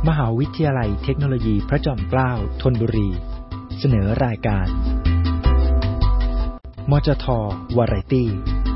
มหาวิทยาลัยเทคโนโลยีพระจอมเกล้าธนบุรีเสนอรายการมจท.วาไรตี้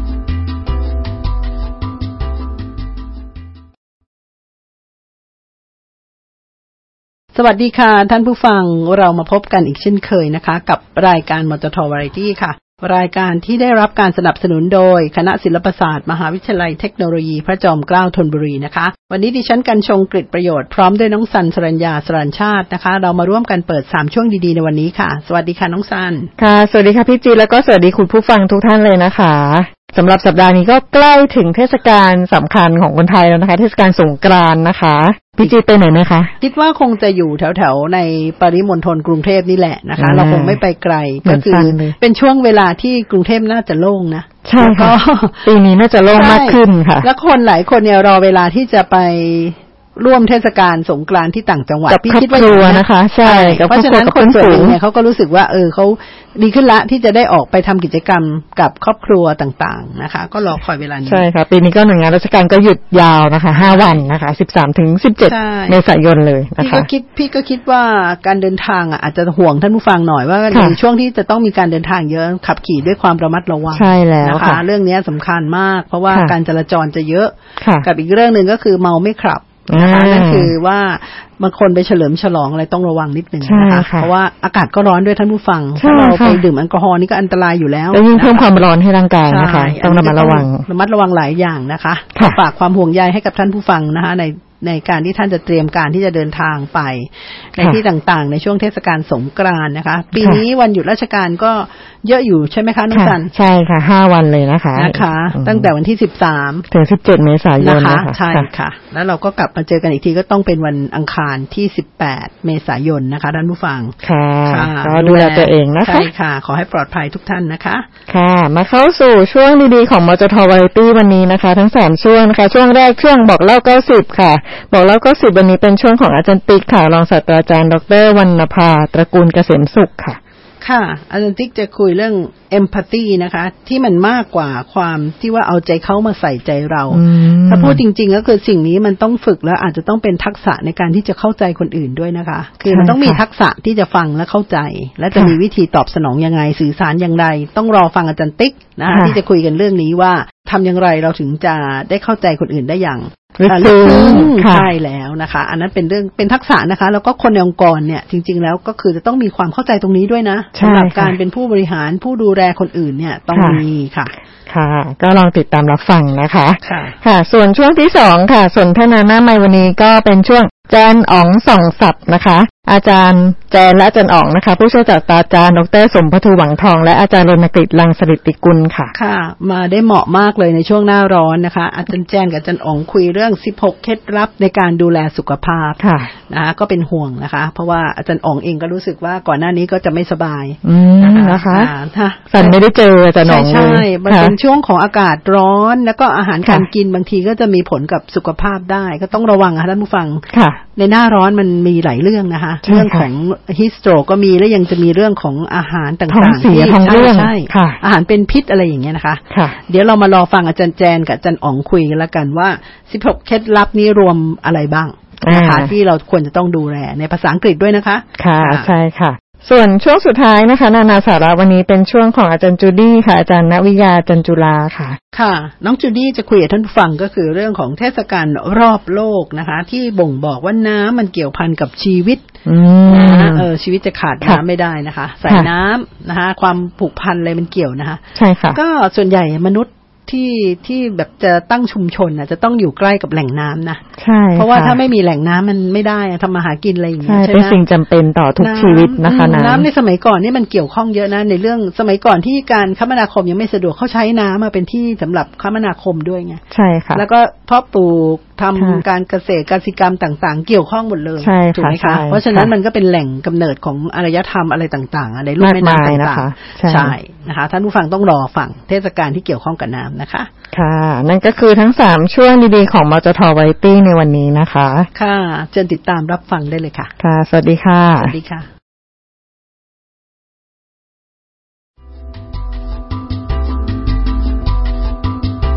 สวัสดีค่ะท่านผู้ฟังเรามาพบกันอีกเช่นเคยนะคะกับรายการมจท.วาไรตี้ค่ะรายการที่ได้รับการสนับสนุนโดยคณะศิลปศาสตร์มหาวิทยาลัยเทคโนโลยีพระจอมเกล้าธนบุรีนะคะวันนี้ดิฉันกัญชงกฤตประโยชน์พร้อมด้วยน้องสันสรัญญาสรัญชาตินะคะเรามาร่วมกันเปิด3ช่วงดีๆในวันนี้ค่ะสวัสดีค่ะน้องสันค่ะสวัสดีค่ะพี่จีแล้วก็สวัสดีคุณผู้ฟังทุกท่านเลยนะคะสำหรับสัปดาห์นี้ก็ใกล้ถึงเทศกาลสำคัญของคนไทยแล้วนะคะเทศกาลสงกรานต์นะคะพี่จีไปไหนไหมคะคิดว่าคงจะอยู่แถวๆในปริมณฑลกรุงเทพนี่แหละนะคะเราคงไม่ไปไกลก็คือเป็นช่วงเวลาที่กรุงเทพน่าจะโล่งนะใช่ค่ะปีนี้น่าจะโล่งมากขึ้นค่ะแล้วคนหลายคนเนี่ยรอเวลาที่จะไปร่วมเทศกาลสงกรานต์ที่ต่างจังหวัดพี่คิดว่าอย่างนั้นนะคะใช่เพราะฉะนั้นคนส่วนหนึ่งเนี่ยเขาก็รู้สึกว่าเขาดีขึ้นละที่จะได้ออกไปทำกิจกรรมกับครอบครัวต่างๆนะคะก็รอคอยเวลานี้ใช่ค่ะปีนี้ก็หน่วยงานราชการก็หยุดยาวนะคะ5วันนะคะ13ถึง17เมษายนเลยนะคะพี่ก็คิดว่าการเดินทางอาจจะห่วงท่านผู้ฟังหน่อยว่าในช่วงที่จะต้องมีการเดินทางเยอะขับขี่ด้วยความระมัดระวังใช่แล้วนะคะเรื่องนี้สำคัญมากเพราะว่าการจราจรจะเยอะกับอีกเรื่องนึงก็คือเมาไม่ขับนะคะนั่นคือว่าบางคนไปเฉลิมฉลองอะไรต้องระวังนิดนึงนะคะเพราะว่าอากาศก็ร้อนด้วยท่านผู้ฟังถ้าเราไปดื่มแอลกอฮอล์นี่ก็อันตรายอยู่แล้วแล้วยิ่งเพิ่มความร้อนให้ร่างกายนะคะต้องระมัดระวังหลายอย่างนะคะฝากความห่วงใยให้กับท่านผู้ฟังนะคะในการที่ท่านจะเตรียมการที่จะเดินทางไปในที่ต่างๆในช่วงเทศกาลสงกรานต์นะคะปีนี้วันหยุดราชการก็เยอะอยู่ใช่ไหมคะน้องสันใช่ค่ะ5วันเลยนะคะตั้งแต่วันที่13 ถึง17เมษายนนะคะใช่ค่ะแล้วเราก็กลับมาเจอกันอีกทีก็ต้องเป็นวันอังคารที่18เมษายนนะคะท่านผู้ฟังค่ะก็ดูแลตัวเองนะคะใช่ค่ะขอให้ปลอดภัยทุกท่านนะคะค่ะมาเข้าสู่ช่วงดีๆของมจท.วาไรตี้วันนี้นะคะทั้ง3ช่วงนะคะช่วงแรกช่วงบอกเล่า90ค่ะบอกเล่า90วันนี้เป็นช่วงของอาจารย์ติ๊กค่ะรองศาสตราจารย์ดร.วรรณภาตระกูลเกษมสุขค่ะค่ะอาจารย์ติ๊กจะคุยเรื่อง empathy นะคะที่มันมากกว่าความที่ว่าเอาใจเขามาใส่ใจเราถ้าพูดจริงๆก็คือสิ่งนี้มันต้องฝึกแล้วอาจจะต้องเป็นทักษะในการที่จะเข้าใจคนอื่นด้วยนะคะคือมันต้องมีทักษะที่จะฟังและเข้าใจและจะมีวิธีตอบสนองยังไงสื่อสารอย่างไรต้องรอฟังอาจารย์ติ๊กนะคะที่จะคุยกันเรื่องนี้ว่าทำอย่างไรเราถึงจะได้เข้าใจคนอื่นได้อย่างลึกซึ้งใช่แล้วนะคะอันนั้นเป็นเรื่องเป็นทักษะนะคะแล้วก็คนในองค์กรเนี่ยจริงๆแล้วก็คือจะต้องมีความเข้าใจตรงนี้ด้วยนะสำหรับการเป็นผู้บริหารผู้ดูแลคนอื่นเนี่ยต้องมีค่ะค่ะก็ลองติดตามรับฟังนะคะค่ะส่วนช่วงที่2ค่ะสนทนาหน้าไมค์วันนี้ก็เป็นช่วงแจนอ๋องส่องศัพท์นะคะอาจารย์แจนและอาจารย์อ๋องนะคะผู้ช่วยศาสตราจารย์ดร.สมภัทรหวังทองและอาจารย์รณกฤษรังสฤทธิกุลค่ะค่ะมาได้เหมาะมากเลยในช่วงหน้าร้อนนะคะอาจารย์แจนกับอาจารย์อ๋องคุยเรื่อง16เคล็ดลับในการดูแลสุขภาพค่ะนะคะก็เป็นห่วงนะคะเพราะว่าอาจารย์อ๋องเองก็รู้สึกว่าก่อนหน้านี้ก็จะไม่สบายนะคะสันไม่ได้เจออาจารย์อ๋องใช่มันเป็นช่วงของอากาศร้อนแล้วก็อาหารการกินบางทีก็จะมีผลกับสุขภาพได้ก็ต้องระวังค่ะท่านผู้ฟังในหน้าร้อนมันมีหลายเรื่องนะคะเรื่องของฮิสโตรก็มีแล้วยังจะมีเรื่องของอาหารต่างๆที่ใช่อาหารเป็นพิษอะไรอย่างเงี้ยนะคะเดี๋ยวเรามารอฟังอาจารย์แจนกับอาจารย์อ๋องคุยกันแล้วกันว่า16เคล็ดลับนี้รวมอะไรบ้างนะคะที่เราควรจะต้องดูแลในภาษาอังกฤษด้วยนะคะค่ะใช่ค่ะส่วนช่วงสุดท้ายนะคะนานาสาระวันนี้เป็นช่วงของอาจารย์จูดี้ค่ะอาจารย์ณวิยาจันจุฬาค่ะค่ะน้องจูดี้จะคุยกับท่านผู้ฟังก็คือเรื่องของเทศกาลรอบโลกนะคะที่บ่งบอกว่าน้ำมันเกี่ยวพันกับชีวิตชีวิตจะขาดน้ำไม่ได้นะคะใส่น้ำนะคะความผูกพันอะไรมันเกี่ยวนะคะใช่ค่ะก็ส่วนใหญ่มนุษย์ที่แบบจะตั้งชุมชนจะต้องอยู่ใกล้กับแหล่งน้ำนะใช่เพราะว่าถ้าไม่มีแหล่งน้ำมันไม่ได้ทำมาหากินอะไรอย่างเงี้ยใช่เป็นสิ่งจำเป็นต่อทุกชีวิตนะคะน้ำในสมัยก่อนนี่มันเกี่ยวข้องเยอะนะในเรื่องสมัยก่อนที่การคมนาคมยังไม่สะดวกเขาใช้น้ำมาเป็นที่สำหรับคมนาคมด้วยไงใช่ค่ะแล้วก็เพาะปลูกทำการเกษตรกสิกรรมต่างๆเกี่ยวข้องหมดเลยถูกไหมคะเพราะฉะนั้นมันก็เป็นแหล่งกำเนิดของอารยธรรมอะไรต่างๆในรูปแม่น้ำต่างๆใช่นะคะท่านผู้ฟังต้องรอฟังเทศกาลที่เกี่ยวข้องกับน้ำนะคะค่ะนั่นก็คือทั้ง3ช่วงดีๆของมจท.วาไรตี้ในวันนี้นะคะค่ะเชิญติดตามรับฟังได้เลยค่ะค่ะสวัสดีค่ะสวัสดีค่ะ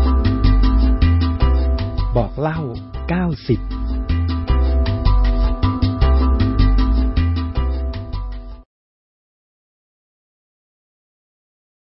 บอกเล่า90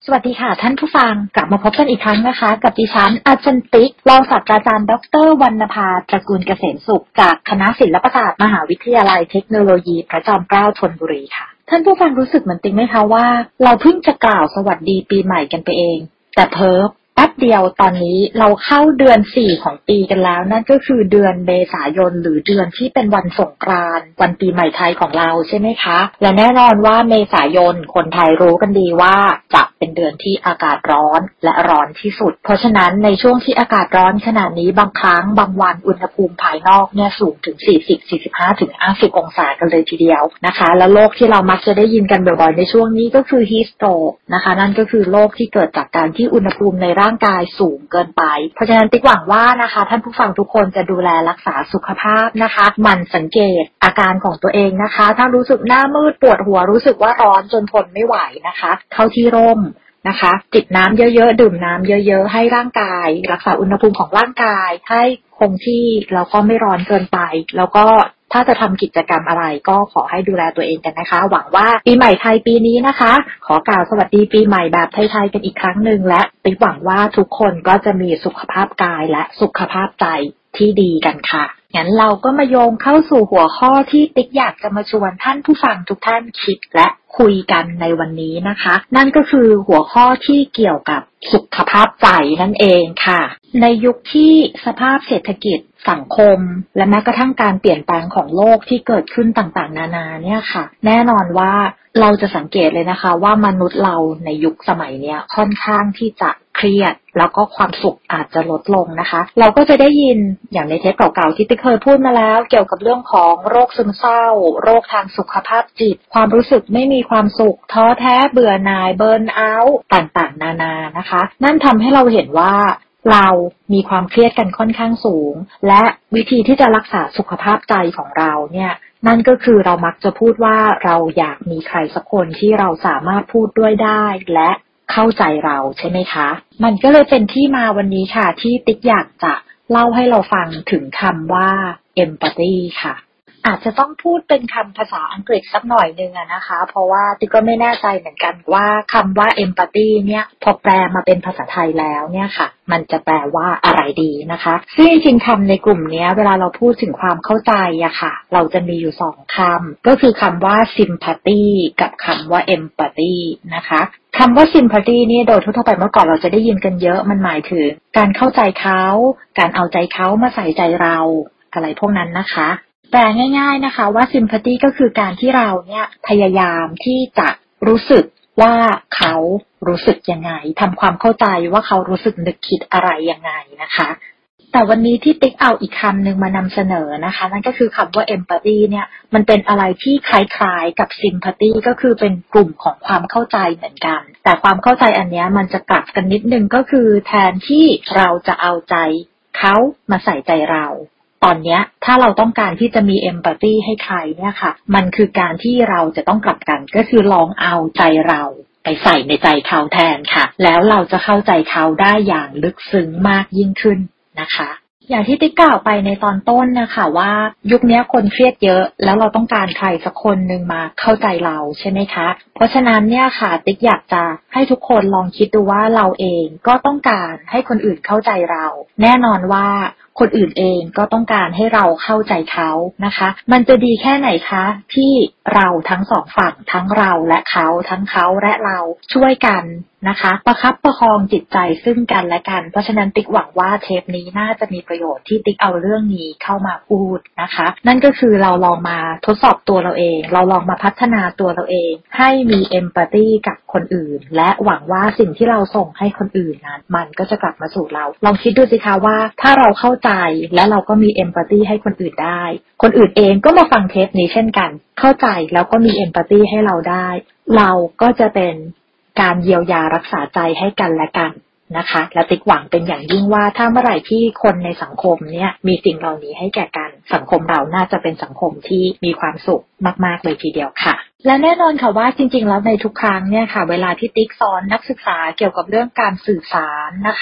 สวัสดีค่ะท่านผู้ฟังกลับมาพบกันอีกครั้งนะคะกับดิฉันอาจารย์ติ๊กรองศาสตราจารย์ดร.วรรณภาตระกูลเกษมสุขจากคณะศิลปศาสตร์มหาวิทยาลัยเทคโนโลยีพระจอมเกล้าธนบุรีค่ะท่านผู้ฟังรู้สึกเหมือนติ๊กไหมคะว่าเราเพิ่งจะกล่าวสวัสดีปีใหม่กันไปเองแต่เพิ่มแป๊บเดียวตอนนี้เราเข้าเดือน4ของปีกันแล้วนั่นก็คือเดือนเมษายนหรือเดือนที่เป็นวันสงกรานต์วันปีใหม่ไทยของเราใช่ไหมคะและแน่นอนว่าเมษายนคนไทยรู้กันดีว่าจะเป็นเดือนที่อากาศร้อนและร้อนที่สุดเพราะฉะนั้นในช่วงที่อากาศร้อนขนาดนี้บางครั้งบางวันอุณหภูมิภายนอกเนี่ยสูงถึง40 45ถึง50องศากันเลยทีเดียวนะคะแล้วโรคที่เรามักจะได้ยินกันบ่อยๆในช่วงนี้ก็คือ heat stroke นะคะนั่นก็คือโรคที่เกิดจากการที่อุณหภูมิในร่างกายสูงเกินไปเพราะฉะนั้นติ๊กหวังว่านะคะท่านผู้ฟังทุกคนจะดูแลรักษาสุขภาพนะคะหมั่นสังเกตอาการของตัวเองนะคะถ้ารู้สึกหน้ามืดปวดหัวรู้สึกว่าร้อนจนทนไม่ไหวนะคะเข้าที่ร่มนะคะจิบน้ำเยอะๆดื่มน้ำเยอะๆให้ร่างกายรักษาอุณหภูมิของร่างกายให้คงที่แล้วก็ไม่ร้อนเกินไปแล้วก็ถ้าจะทำกิจกรรมอะไรก็ขอให้ดูแลตัวเองกันนะคะหวังว่าปีใหม่ไทยปีนี้นะคะขอกล่าวสวัสดีปีใหม่แบบไทยๆกันอีกครั้งหนึ่งและติ๊กหวังว่าทุกคนก็จะมีสุขภาพกายและสุขภาพใจที่ดีกันค่ะงั้นเราก็มาโยงเข้าสู่หัวข้อที่ติ๊กอยากจะมาชวนท่านผู้ฟังทุกท่านคิดและคุยกันในวันนี้นะคะนั่นก็คือหัวข้อที่เกี่ยวกับสุขภาพใจนั่นเองค่ะในยุคที่สภาพเศรษฐกิจสังคมและแม้กระทั่งการเปลี่ยนแปลงของโลกที่เกิดขึ้นต่างๆนานาเนี่ยค่ะแน่นอนว่าเราจะสังเกตเลยนะคะว่ามนุษย์เราในยุคสมัยเนี้ยค่อนข้างที่จะเครียดแล้วก็ความสุขอาจจะลดลงนะคะเราก็จะได้ยินอย่างในเทปเก่าๆที่ติ๊กเคยพูดมาแล้วเกี่ยวกับเรื่องของโรคซึมเศร้าโรคทางสุขภาพจิตความรู้สึกไม่มีความสุขท้อแท้เบื่อหน่ายเบิร์นเอาท์ต่างๆนานานะคะนั่นทำให้เราเห็นว่าเรามีความเครียดกันค่อนข้างสูงและวิธีที่จะรักษาสุขภาพใจของเราเนี่ยนั่นก็คือเรามักจะพูดว่าเราอยากมีใครสักคนที่เราสามารถพูดด้วยได้และเข้าใจเราใช่ไหมคะมันก็เลยเป็นที่มาวันนี้ค่ะที่ติ๊กอยากจะเล่าให้เราฟังถึงคำว่า empathy ค่ะอาจจะต้องพูดเป็นคำภาษาอังกฤษสักหน่อยนึงนะคะเพราะว่าติ๊กก็ไม่แน่ใจเหมือนกันว่าคำว่า empathy เนี่ยพอแปลมาเป็นภาษาไทยแล้วเนี่ยค่ะมันจะแปลว่าอะไรดีนะคะซึ่งจริงๆคำในกลุ่มนี้เวลาเราพูดถึงความเข้าใจอะค่ะเราจะมีอยู่2คำก็คือคำว่า sympathy กับคำว่า empathy นะคะคำว่า sympathy นี่โดยทั่วไปเมื่อก่อนเราจะได้ยินกันเยอะมันหมายถึงการเข้าใจเขาการเอาใจเขามาใส่ใจเราอะไรพวกนั้นนะคะแปลง่ายๆนะคะว่า sympathy ก็คือการที่เราเนี่ยพยายามที่จะรู้สึกว่าเขารู้สึกยังไงทำความเข้าใจว่าเขารู้สึกนึกคิดอะไรยังไงนะคะแต่วันนี้ที่ติ๊กเอาอีกคำหนึ่งมานำเสนอนะคะนั่นก็คือคำว่า empathy เนี่ยมันเป็นอะไรที่คล้ายๆกับ sympathy ก็คือเป็นกลุ่มของความเข้าใจเหมือนกันแต่ความเข้าใจอันนี้มันจะกลับกันนิดนึงก็คือแทนที่เราจะเอาใจเขามาใส่ใจเราตอนนี้ถ้าเราต้องการที่จะมี empathy ให้ใครเนี่ยค่ะมันคือการที่เราจะต้องกลับกันก็คือลองเอาใจเราไปใส่ในใจเขาแทนค่ะแล้วเราจะเข้าใจเขาได้อย่างลึกซึ้งมากยิ่งขึ้นนะคะอย่างที่ติ๊กกล่าวไปในตอนต้นนะคะว่ายุคนี้คนเครียดเยอะแล้วเราต้องการใครสักคนนึงมาเข้าใจเราใช่ไหมคะเพราะฉะนั้นเนี่ยค่ะติ๊กอยากจะให้ทุกคนลองคิดดูว่าเราเองก็ต้องการให้คนอื่นเข้าใจเราแน่นอนว่าคนอื่นเองก็ต้องการให้เราเข้าใจเขานะคะมันจะดีแค่ไหนคะที่เราทั้งสองฝั่งทั้งเราและเขาทั้งเขาและเราช่วยกันนะคะประคับประคองจิตใจซึ่งกันและกันเพราะฉะนั้นติ๊กหวังว่าเทปนี้น่าจะมีประโยชน์ที่ติ๊กเอาเรื่องนี้เข้ามาพูดนะคะนั่นก็คือเราลองมาทดสอบตัวเราเองเราลองมาพัฒนาตัวเราเองให้มีเอมพัตตีกับคนอื่นและหวังว่าสิ่งที่เราส่งให้คนอื่นนั้นมันก็จะกลับมาสู่เราลองคิดดูสิคะว่าถ้าเราเข้าใจและเราก็มีเอมพัตตีให้คนอื่นได้คนอื่นเองก็มาฟังเทปนี้เช่นกันเข้าใจแล้วก็มีเอมพัตตีให้เราได้เราก็จะเป็นการเยียวยารักษาใจให้กันและกันนะคะและติ๊กหวังเป็นอย่างยิ่งว่าถ้าเมื่อไหร่ที่คนในสังคมเนี่ยมีสิ่งเหล่านี้ให้แก่กันสังคมเราน่าจะเป็นสังคมที่มีความสุขมากๆเลยทีเดียวค่ะและแน่นอนค่ะว่าจริงๆแล้วในทุกครั้งเนี่ยค่ะเวลาที่ติ๊กสอนนักศึกษาเกี่ยวกับเรื่องการสื่อสารนะคะ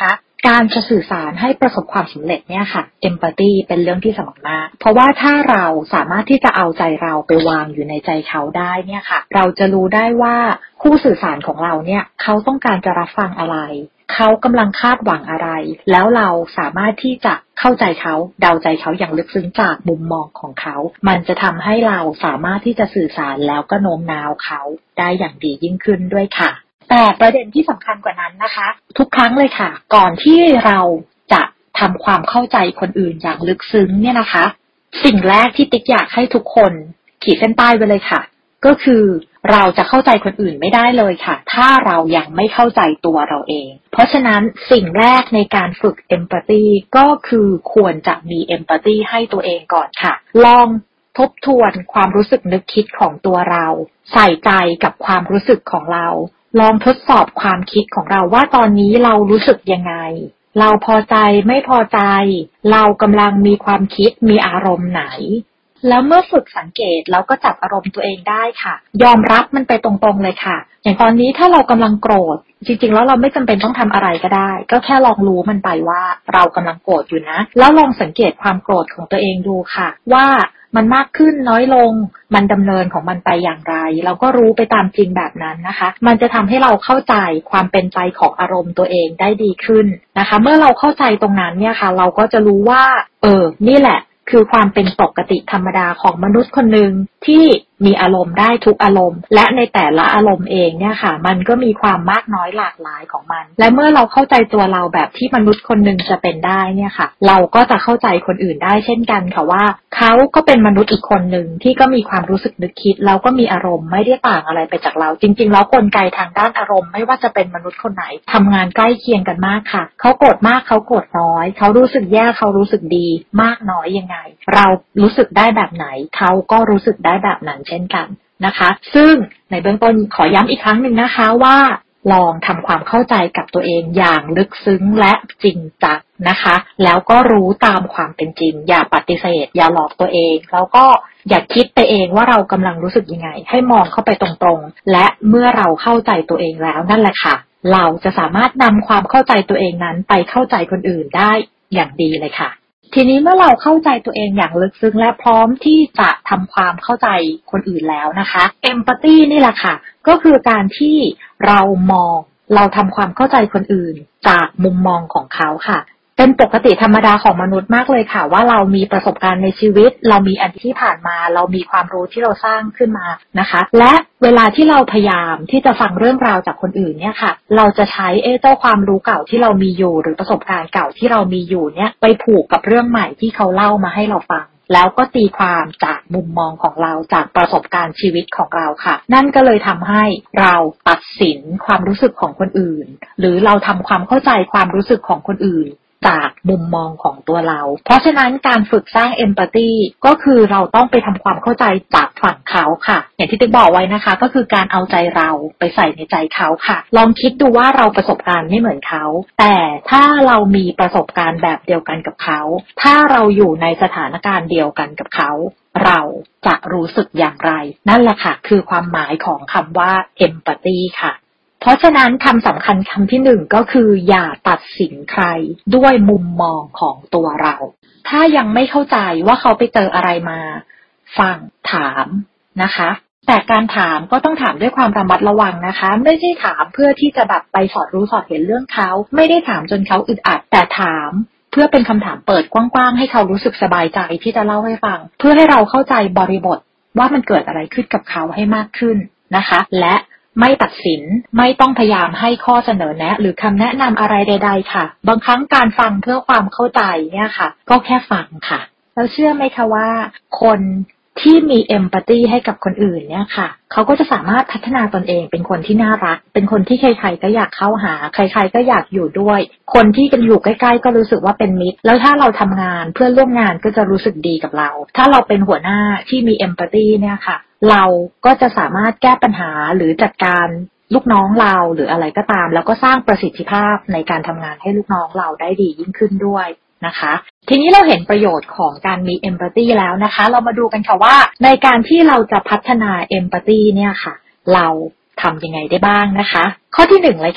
การจะสื่อสารให้ประสบความสำเร็จเนี่ยค่ะ empathy เป็นเรื่องที่สำคัญมากเพราะว่าถ้าเราสามารถที่จะเอาใจเราไปวางอยู่ในใจเขาได้เนี่ยค่ะเราจะรู้ได้ว่าคู่สื่อสารของเราเนี่ยเขาต้องการจะรับฟังอะไรเขากำลังคาดหวังอะไรแล้วเราสามารถที่จะเข้าใจเขาเดาใจเขาอย่างลึกซึ้งจากมุมมองของเขามันจะทำให้เราสามารถที่จะสื่อสารแล้วก็โน้มน้าวเขาได้อย่างดียิ่งขึ้นด้วยค่ะแต่ประเด็นที่สำคัญกว่านั้นนะคะทุกครั้งเลยค่ะก่อนที่เราจะทำความเข้าใจคนอื่นอย่างลึกซึ้งเนี่ยนะคะสิ่งแรกที่ติ๊กอยากให้ทุกคนขีดเส้นใต้ไว้เลยค่ะก็คือเราจะเข้าใจคนอื่นไม่ได้เลยค่ะถ้าเรายังไม่เข้าใจตัวเราเองเพราะฉะนั้นสิ่งแรกในการฝึก empathy ก็คือควรจะมี empathy ให้ตัวเองก่อนค่ะลองทบทวนความรู้สึกนึกคิดของตัวเราใส่ใจกับความรู้สึกของเราลองทดสอบความคิดของเราว่าตอนนี้เรารู้สึกยังไงเราพอใจไม่พอใจเรากำลังมีความคิดมีอารมณ์ไหนแล้วเมื่อฝึกสังเกตแล้วก็จับอารมณ์ตัวเองได้ค่ะยอมรับมันไปตรงๆเลยค่ะอย่างตอนนี้ถ้าเรากำลังโกรธจริงๆแล้วเราไม่จำเป็นต้องทำอะไรก็ได้ก็แค่ลองรู้มันไปว่าเรากำลังโกรธอยู่นะแล้วลองสังเกตความโกรธของตัวเองดูค่ะว่ามันมากขึ้นน้อยลงมันดำเนินของมันไปอย่างไรเราก็รู้ไปตามจริงแบบนั้นนะคะมันจะทำให้เราเข้าใจความเป็นไปของอารมณ์ตัวเองได้ดีขึ้นนะคะเมื่อเราเข้าใจตรงนั้นเนี่ยค่ะเราก็จะรู้ว่านี่แหละคือความเป็นปกติธรรมดาของมนุษย์คนหนึ่งที่มีอารมณ์ได้ทุกอารมณ์และในแต่ละอารมณ์เองเนี่ยค่ะมันก็มีความมากน้อยหลากหลายของมันและเมื่อเราเข้าใจตัวเราแบบที่มนุษย์คนหนึ่งจะเป็นได้เนี่ยค่ะเราก็จะเข้าใจคนอื่นได้เช่นกันค่ะว่าเขาก็เป็นมนุษย์อีกคนหนึ่งที่ก็มีความรู้สึกนึกคิดแล้วก็มีอารมณ์ไม่ได้ต่างอะไรไปจากเราจริงๆแล้วกลไกทางด้านอารมณ์ไม่ว่าจะเป็นมนุษย์คนไหนทำงานใกล้เคียงกันมากค่ะเขาโกรธมากเขาโกรธน้อยเขารู้สึกแย่เขารู้สึกดีมากน้อยยังไงเรารู้สึกได้แบบไหนเขาก็รู้สึกได้แบบนั้นเช่นกันนะคะซึ่งในเบื้องต้นขอย้ำอีกครั้งหนึ่งนะคะว่าลองทำความเข้าใจกับตัวเองอย่างลึกซึ้งและจริงจังนะคะแล้วก็รู้ตามความเป็นจริงอย่าปฏิเสธอย่าหลอกตัวเองแล้วก็อย่าคิดไปเองว่าเรากำลังรู้สึกยังไงให้มองเข้าไปตรงๆและเมื่อเราเข้าใจตัวเองแล้วนั่นแหละค่ะเราจะสามารถนำความเข้าใจตัวเองนั้นไปเข้าใจคนอื่นได้อย่างดีเลยค่ะทีนี้เมื่อเราเข้าใจตัวเองอย่างลึกซึ้งและพร้อมที่จะทำความเข้าใจคนอื่นแล้วนะคะ empathy นี่แหละค่ะก็คือการที่เราทำความเข้าใจคนอื่นจากมุมมองของเขาค่ะเป็นปกติธรรมดาของมนุษย์มากเลยค่ะว่าเรามีประสบการณ์ในชีวิตเรามีอดีตที่ผ่านมาเรามีความรู้ที่เราสร้างขึ้นมานะคะและเวลาที่เราพยายามที่จะฟังเรื่องราวจากคนอื่นเนี่ยค่ะเราจะใช้เจ้าความรู้เก่าที่เรามีอยู่หรือประสบการณ์เก่าที่เรามีอยู่เนี่ยไปผูกกับเรื่องใหม่ที่เขาเล่ามาให้เราฟังแล้วก็ตีความจากมุมมองของเราจากประสบการณ์ชีวิตของเราค่ะนั่นก็เลยทำให้เราตัดสินความรู้สึกของคนอื่นหรือเราทำความเข้าใจความรู้สึกของคนอื่นจากมุมมองของตัวเราเพราะฉะนั้นการฝึกสร้าง empathy ก็คือเราต้องไปทำความเข้าใจจากฝั่งเขาค่ะอย่างที่ติ๊กบอกไว้นะคะก็คือการเอาใจเราไปใส่ในใจเขาค่ะลองคิดดูว่าเราประสบการณ์ไม่เหมือนเขาแต่ถ้าเรามีประสบการณ์แบบเดียวกันกับเขาถ้าเราอยู่ในสถานการณ์เดียวกันกับเขาเราจะรู้สึกอย่างไรนั่นแหละค่ะคือความหมายของคำว่า empathy ค่ะเพราะฉะนั้นคำสำคัญคำที่หนึ่งก็คืออย่าตัดสินใครด้วยมุมมองของตัวเราถ้ายังไม่เข้าใจว่าเขาไปเจออะไรมาฟังถามนะคะแต่การถามก็ต้องถามด้วยความระมัดระวังนะคะไม่ใช่ถามเพื่อที่จะแบบไปสอดรู้สอดเห็นเรื่องเขาไม่ได้ถามจนเขาอึดอัดแต่ถามเพื่อเป็นคำถามเปิดกว้างๆให้เขารู้สึกสบายใจที่จะเล่าให้ฟังเพื่อให้เราเข้าใจบริบทว่ามันเกิดอะไรขึ้นกับเขาให้มากขึ้นนะคะและไม่ตัดสินไม่ต้องพยายามให้ข้อเสนอแนะหรือคำแนะนำอะไรใดๆค่ะบางครั้งการฟังเพื่อความเข้าใจเนี่ยค่ะก็แค่ฟังค่ะแล้วเชื่อไหมคะว่าคนที่มี empathy ให้กับคนอื่นเนี่ยค่ะเขาก็จะสามารถพัฒนาตนเองเป็นคนที่น่ารักเป็นคนที่ใครๆก็อยากเข้าหาใครๆก็อยากอยู่ด้วยคนที่กันอยู่ใกล้ๆก็รู้สึกว่าเป็นมิตรแล้วถ้าเราทำงานเพื่อนร่วมงานก็จะรู้สึกดีกับเราถ้าเราเป็นหัวหน้าที่มี empathy เนี่ยค่ะเราก็จะสามารถแก้ปัญหาหรือจัดการลูกน้องเราหรืออะไรก็ตามแล้วก็สร้างประสิทธิภาพในการทำงานให้ลูกน้องเราได้ดียิ่งขึ้นด้วยนะคะทีนี้เราเห็นประโยชน์ของการมี empathy แล้วนะคะเรามาดูกันค่ะว่าในการที่เราจะพัฒนา empathy เนี่ยค่ะเราทำยังไงได้บ้างนะคะข้อที่หนึ่งเลยค่ะ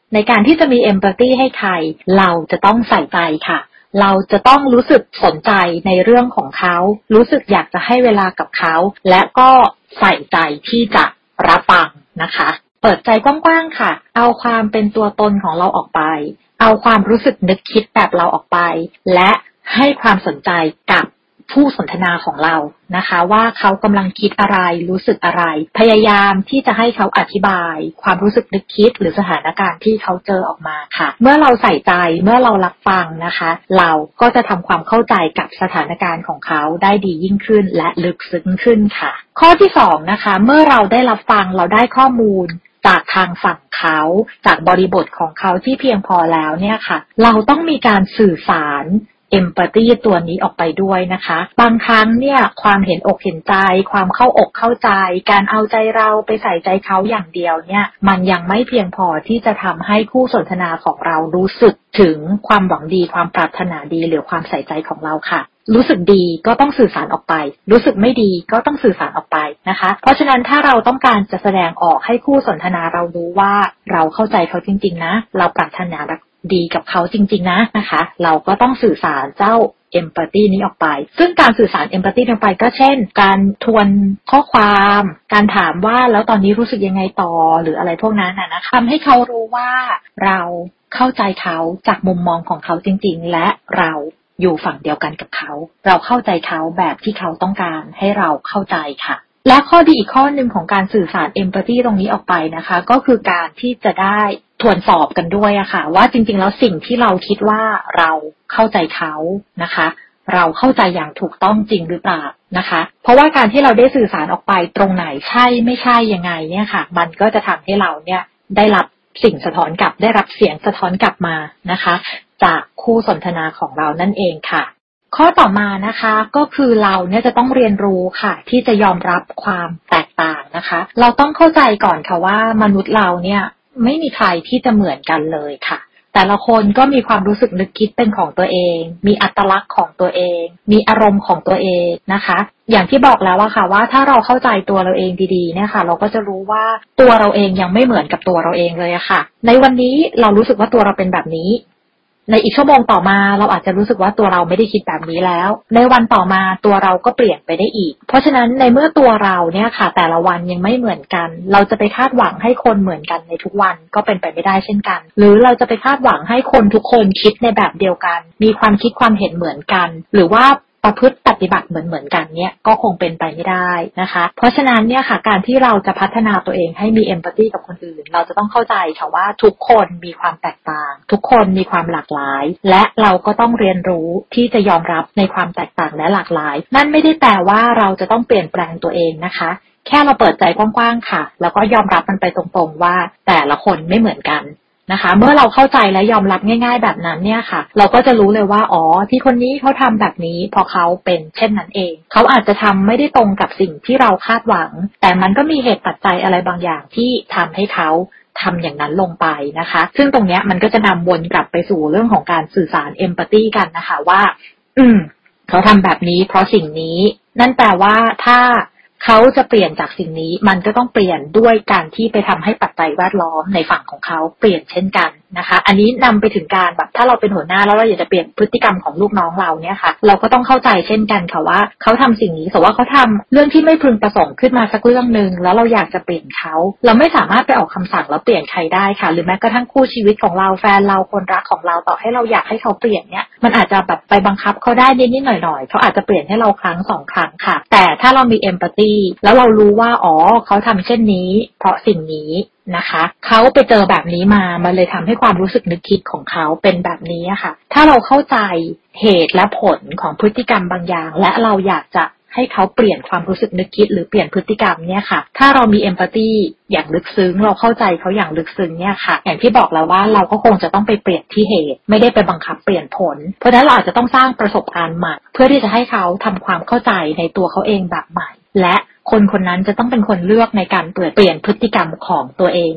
ในการที่จะมี empathy ให้ใครเราจะต้องใส่ใจค่ะเราจะต้องรู้สึกสนใจในเรื่องของเขารู้สึกอยากจะให้เวลากับเขาและก็ใส่ใจที่จะรับฟังนะคะเปิดใจกว้างๆค่ะเอาความเป็นตัวตนของเราออกไปเอาความรู้สึกนึกคิดแบบเราออกไปและให้ความสนใจกับผู้สนทนาของเรานะคะว่าเขากำลังคิดอะไรรู้สึกอะไรพยายามที่จะให้เขาอธิบายความรู้สึกนึกคิดหรือสถานการณ์ที่เขาเจอออกมาค่ะเมื่อเราใส่ใจเมื่อเรารับฟังนะคะเราก็จะทำความเข้าใจกับสถานการณ์ของเขาได้ดียิ่งขึ้นและลึกซึ้งขึ้นค่ะข้อที่2นะคะเมื่อเราได้รับฟังเราได้ข้อมูลจากทางฝั่งเขาจากบริบทของเขาที่เพียงพอแล้วเนี่ยค่ะเราต้องมีการสื่อสารempathy ตัวนี้ออกไปด้วยนะคะบางครั้งเนี่ยความเห็นอกเห็นใจความเข้าอกเข้าใจการเอาใจเราไปใส่ใจเขาอย่างเดียวเนี่ยมันยังไม่เพียงพอที่จะทำให้คู่สนทนาของเรารู้สึกถึงความหวังดีความปรารถนาดีหรือความใส่ใจของเราค่ะรู้สึกดีก็ต้องสื่อสารออกไปรู้สึกไม่ดีก็ต้องสื่อสารออกไปนะคะเพราะฉะนั้นถ้าเราต้องการจะแสดงออกให้คู่สนทนาเรารู้ว่าเราเข้าใจเขาจริงๆนะเราปรารถนาดีกับเขาจริงๆนะคะเราก็ต้องสื่อสารเจ้า empathy นี้ออกไปซึ่งการสื่อสาร empathy ออกไปก็เช่นการทวนข้อความการถามว่าแล้วตอนนี้รู้สึกยังไงต่อหรืออะไรพวกนั้นนะคะทำให้เขารู้ว่าเราเข้าใจเขาจากมุมมองของเขาจริงๆและเราอยู่ฝั่งเดียวกันกับเขาเราเข้าใจเขาแบบที่เขาต้องการให้เราเข้าใจค่ะและข้อดีอีกข้อหนึ่งของการสื่อสาร empathy ตรงนี้ออกไปนะคะก็คือการที่จะได้ทวนสอบกันด้วยอะค่ะว่าจริงๆแล้วสิ่งที่เราคิดว่าเราเข้าใจเขานะคะเราเข้าใจอย่างถูกต้องจริงหรือเปล่านะคะเพราะว่าการที่เราได้สื่อสารออกไปตรงไหนใช่ไม่ใช่ยังไงเนี่ยค่ะมันก็จะทำให้เราเนี่ยได้รับสิ่งสะท้อนกลับได้รับเสียงสะท้อนกลับมานะคะจากคู่สนทนาของเรานั่นเองค่ะข้อต่อมานะคะก็คือเราเนี่ยจะต้องเรียนรู้ค่ะที่จะยอมรับความแตกต่างนะคะเราต้องเข้าใจก่อนค่ะว่ามนุษย์เราเนี่ยไม่มีใครที่จะเหมือนกันเลยค่ะแต่ละคนก็มีความรู้สึกนึกคิดเป็นของตัวเองมีอัตลักษณ์ของตัวเองมีอารมณ์ของตัวเองนะคะอย่างที่บอกแล้วค่ะว่าถ้าเราเข้าใจตัวเราเองดีๆเนี่ยค่ะเราก็จะรู้ว่าตัวเราเองยังไม่เหมือนกับตัวเราเองเลยอะค่ะในวันนี้เรารู้สึกว่าตัวเราเป็นแบบนี้ในอีกชั่วโมงต่อมาเราอาจจะรู้สึกว่าตัวเราไม่ได้คิดแบบนี้แล้วในวันต่อมาตัวเราก็เปลี่ยนไปได้อีกเพราะฉะนั้นในเมื่อตัวเราเนี่ยค่ะแต่ละวันยังไม่เหมือนกันเราจะไปคาดหวังให้คนเหมือนกันในทุกวันก็เป็นไปไม่ได้เช่นกันหรือเราจะไปคาดหวังให้คนทุกคนคิดในแบบเดียวกันมีความคิดความเห็นเหมือนกันหรือว่าประพฤติปฏิบัติเหมือนกันเนี่ยก็คงเป็นไปไม่ได้นะคะเพราะฉะนั้นเนี่ยค่ะการที่เราจะพัฒนาตัวเองให้มี empathy กับคนอื่นเราจะต้องเข้าใจค่ะว่าทุกคนมีความแตกต่างทุกคนมีความหลากหลายและเราก็ต้องเรียนรู้ที่จะยอมรับในความแตกต่างและหลากหลายนั่นไม่ได้แปลว่าเราจะต้องเปลี่ยนแปลงตัวเองนะคะแค่เราเปิดใจกว้างๆค่ะแล้วก็ยอมรับมันไปตรงๆว่าแต่ละคนไม่เหมือนกันนะคะเมื่อเราเข้าใจและยอมรับง่ายๆแบบนั้นเนี่ยค่ะเราก็จะรู้เลยว่าอ๋อที่คนนี้เขาทำแบบนี้เพราะเขาเป็นเช่นนั้นเองเขาอาจจะทำไม่ได้ตรงกับสิ่งที่เราคาดหวังแต่มันก็มีเหตุปัจจัยอะไรบางอย่างที่ทำให้เขาทำอย่างนั้นลงไปนะคะซึ่งตรงเนี้ยมันก็จะนำวนกลับไปสู่เรื่องของการสื่อสาร empathy กันนะคะว่าเขาทำแบบนี้เพราะสิ่งนี้นั่นแปลว่าถ้าเขาจะเปลี่ยนจากสิ่งนี้มันก็ต้องเปลี่ยนด้วยการที่ไปทำให้ปัจจัยแวดล้อมในฝั่งของเขาเปลี่ยนเช่นกันนะคะอันนี้นำไปถึงการแบบถ้าเราเป็นหัวหน้าแล้วเราอยากจะเปลี่ยนพฤติกรรมของลูกน้องเราเนี่ยค่ะเราก็ต้องเข้าใจเช่นกันค่ะว่าเขาทำสิ่งนี้แต่ว่าเขาทำเรื่องที่ไม่พึงประสงค์ขึ้นมาสักเรื่องนึงแล้วเราอยากจะเปลี่ยนเขาเราไม่สามารถไปออกคำสั่งแล้วเปลี่ยนใครได้ค่ะหรือแม้กระทั่งคู่ชีวิตของเราแฟนเราคนรักของเราต่อให้เราอยากให้เขาเปลี่ยนเนี่ยมันอาจจะแบบไปบังคับเขาได้นิดๆหน่อยๆเขาอาจจะเปลี่ยนให้เราครั้ง2ครั้งค่ะแต่ถ้าเรามี empathy แล้วเรารู้ว่าอ๋อเขาทำเช่นนี้เพราะสิ่งนี้นะคะเขาไปเจอแบบนี้มามันเลยทำให้ความรู้สึกนึกคิดของเขาเป็นแบบนี้ค่ะถ้าเราเข้าใจเหตุและผลของพฤติกรรมบางอย่างและเราอยากจะให้เขาเปลี่ยนความรู้สึกนึกคิดหรือเปลี่ยนพฤติกรรมเนี่ยค่ะถ้าเรามี empathy อย่างลึกซึ้งเราเข้าใจเขาอย่างลึกซึ้งเนี่ยค่ะอย่างที่บอกแล้วว่าเราก็คงจะต้องไปเปลี่ยนที่เหตุไม่ได้ไปบังคับเปลี่ยนผลเพราะฉะนั้นเราอาจจะต้องสร้างประสบการณ์ใหม่เพื่อที่จะให้เขาทำความเข้าใจในตัวเขาเองแบบใหม่และคนคนนั้นจะต้องเป็นคนเลือกในการเปลี่ยนพฤติกรรมของตัวเองค่ะ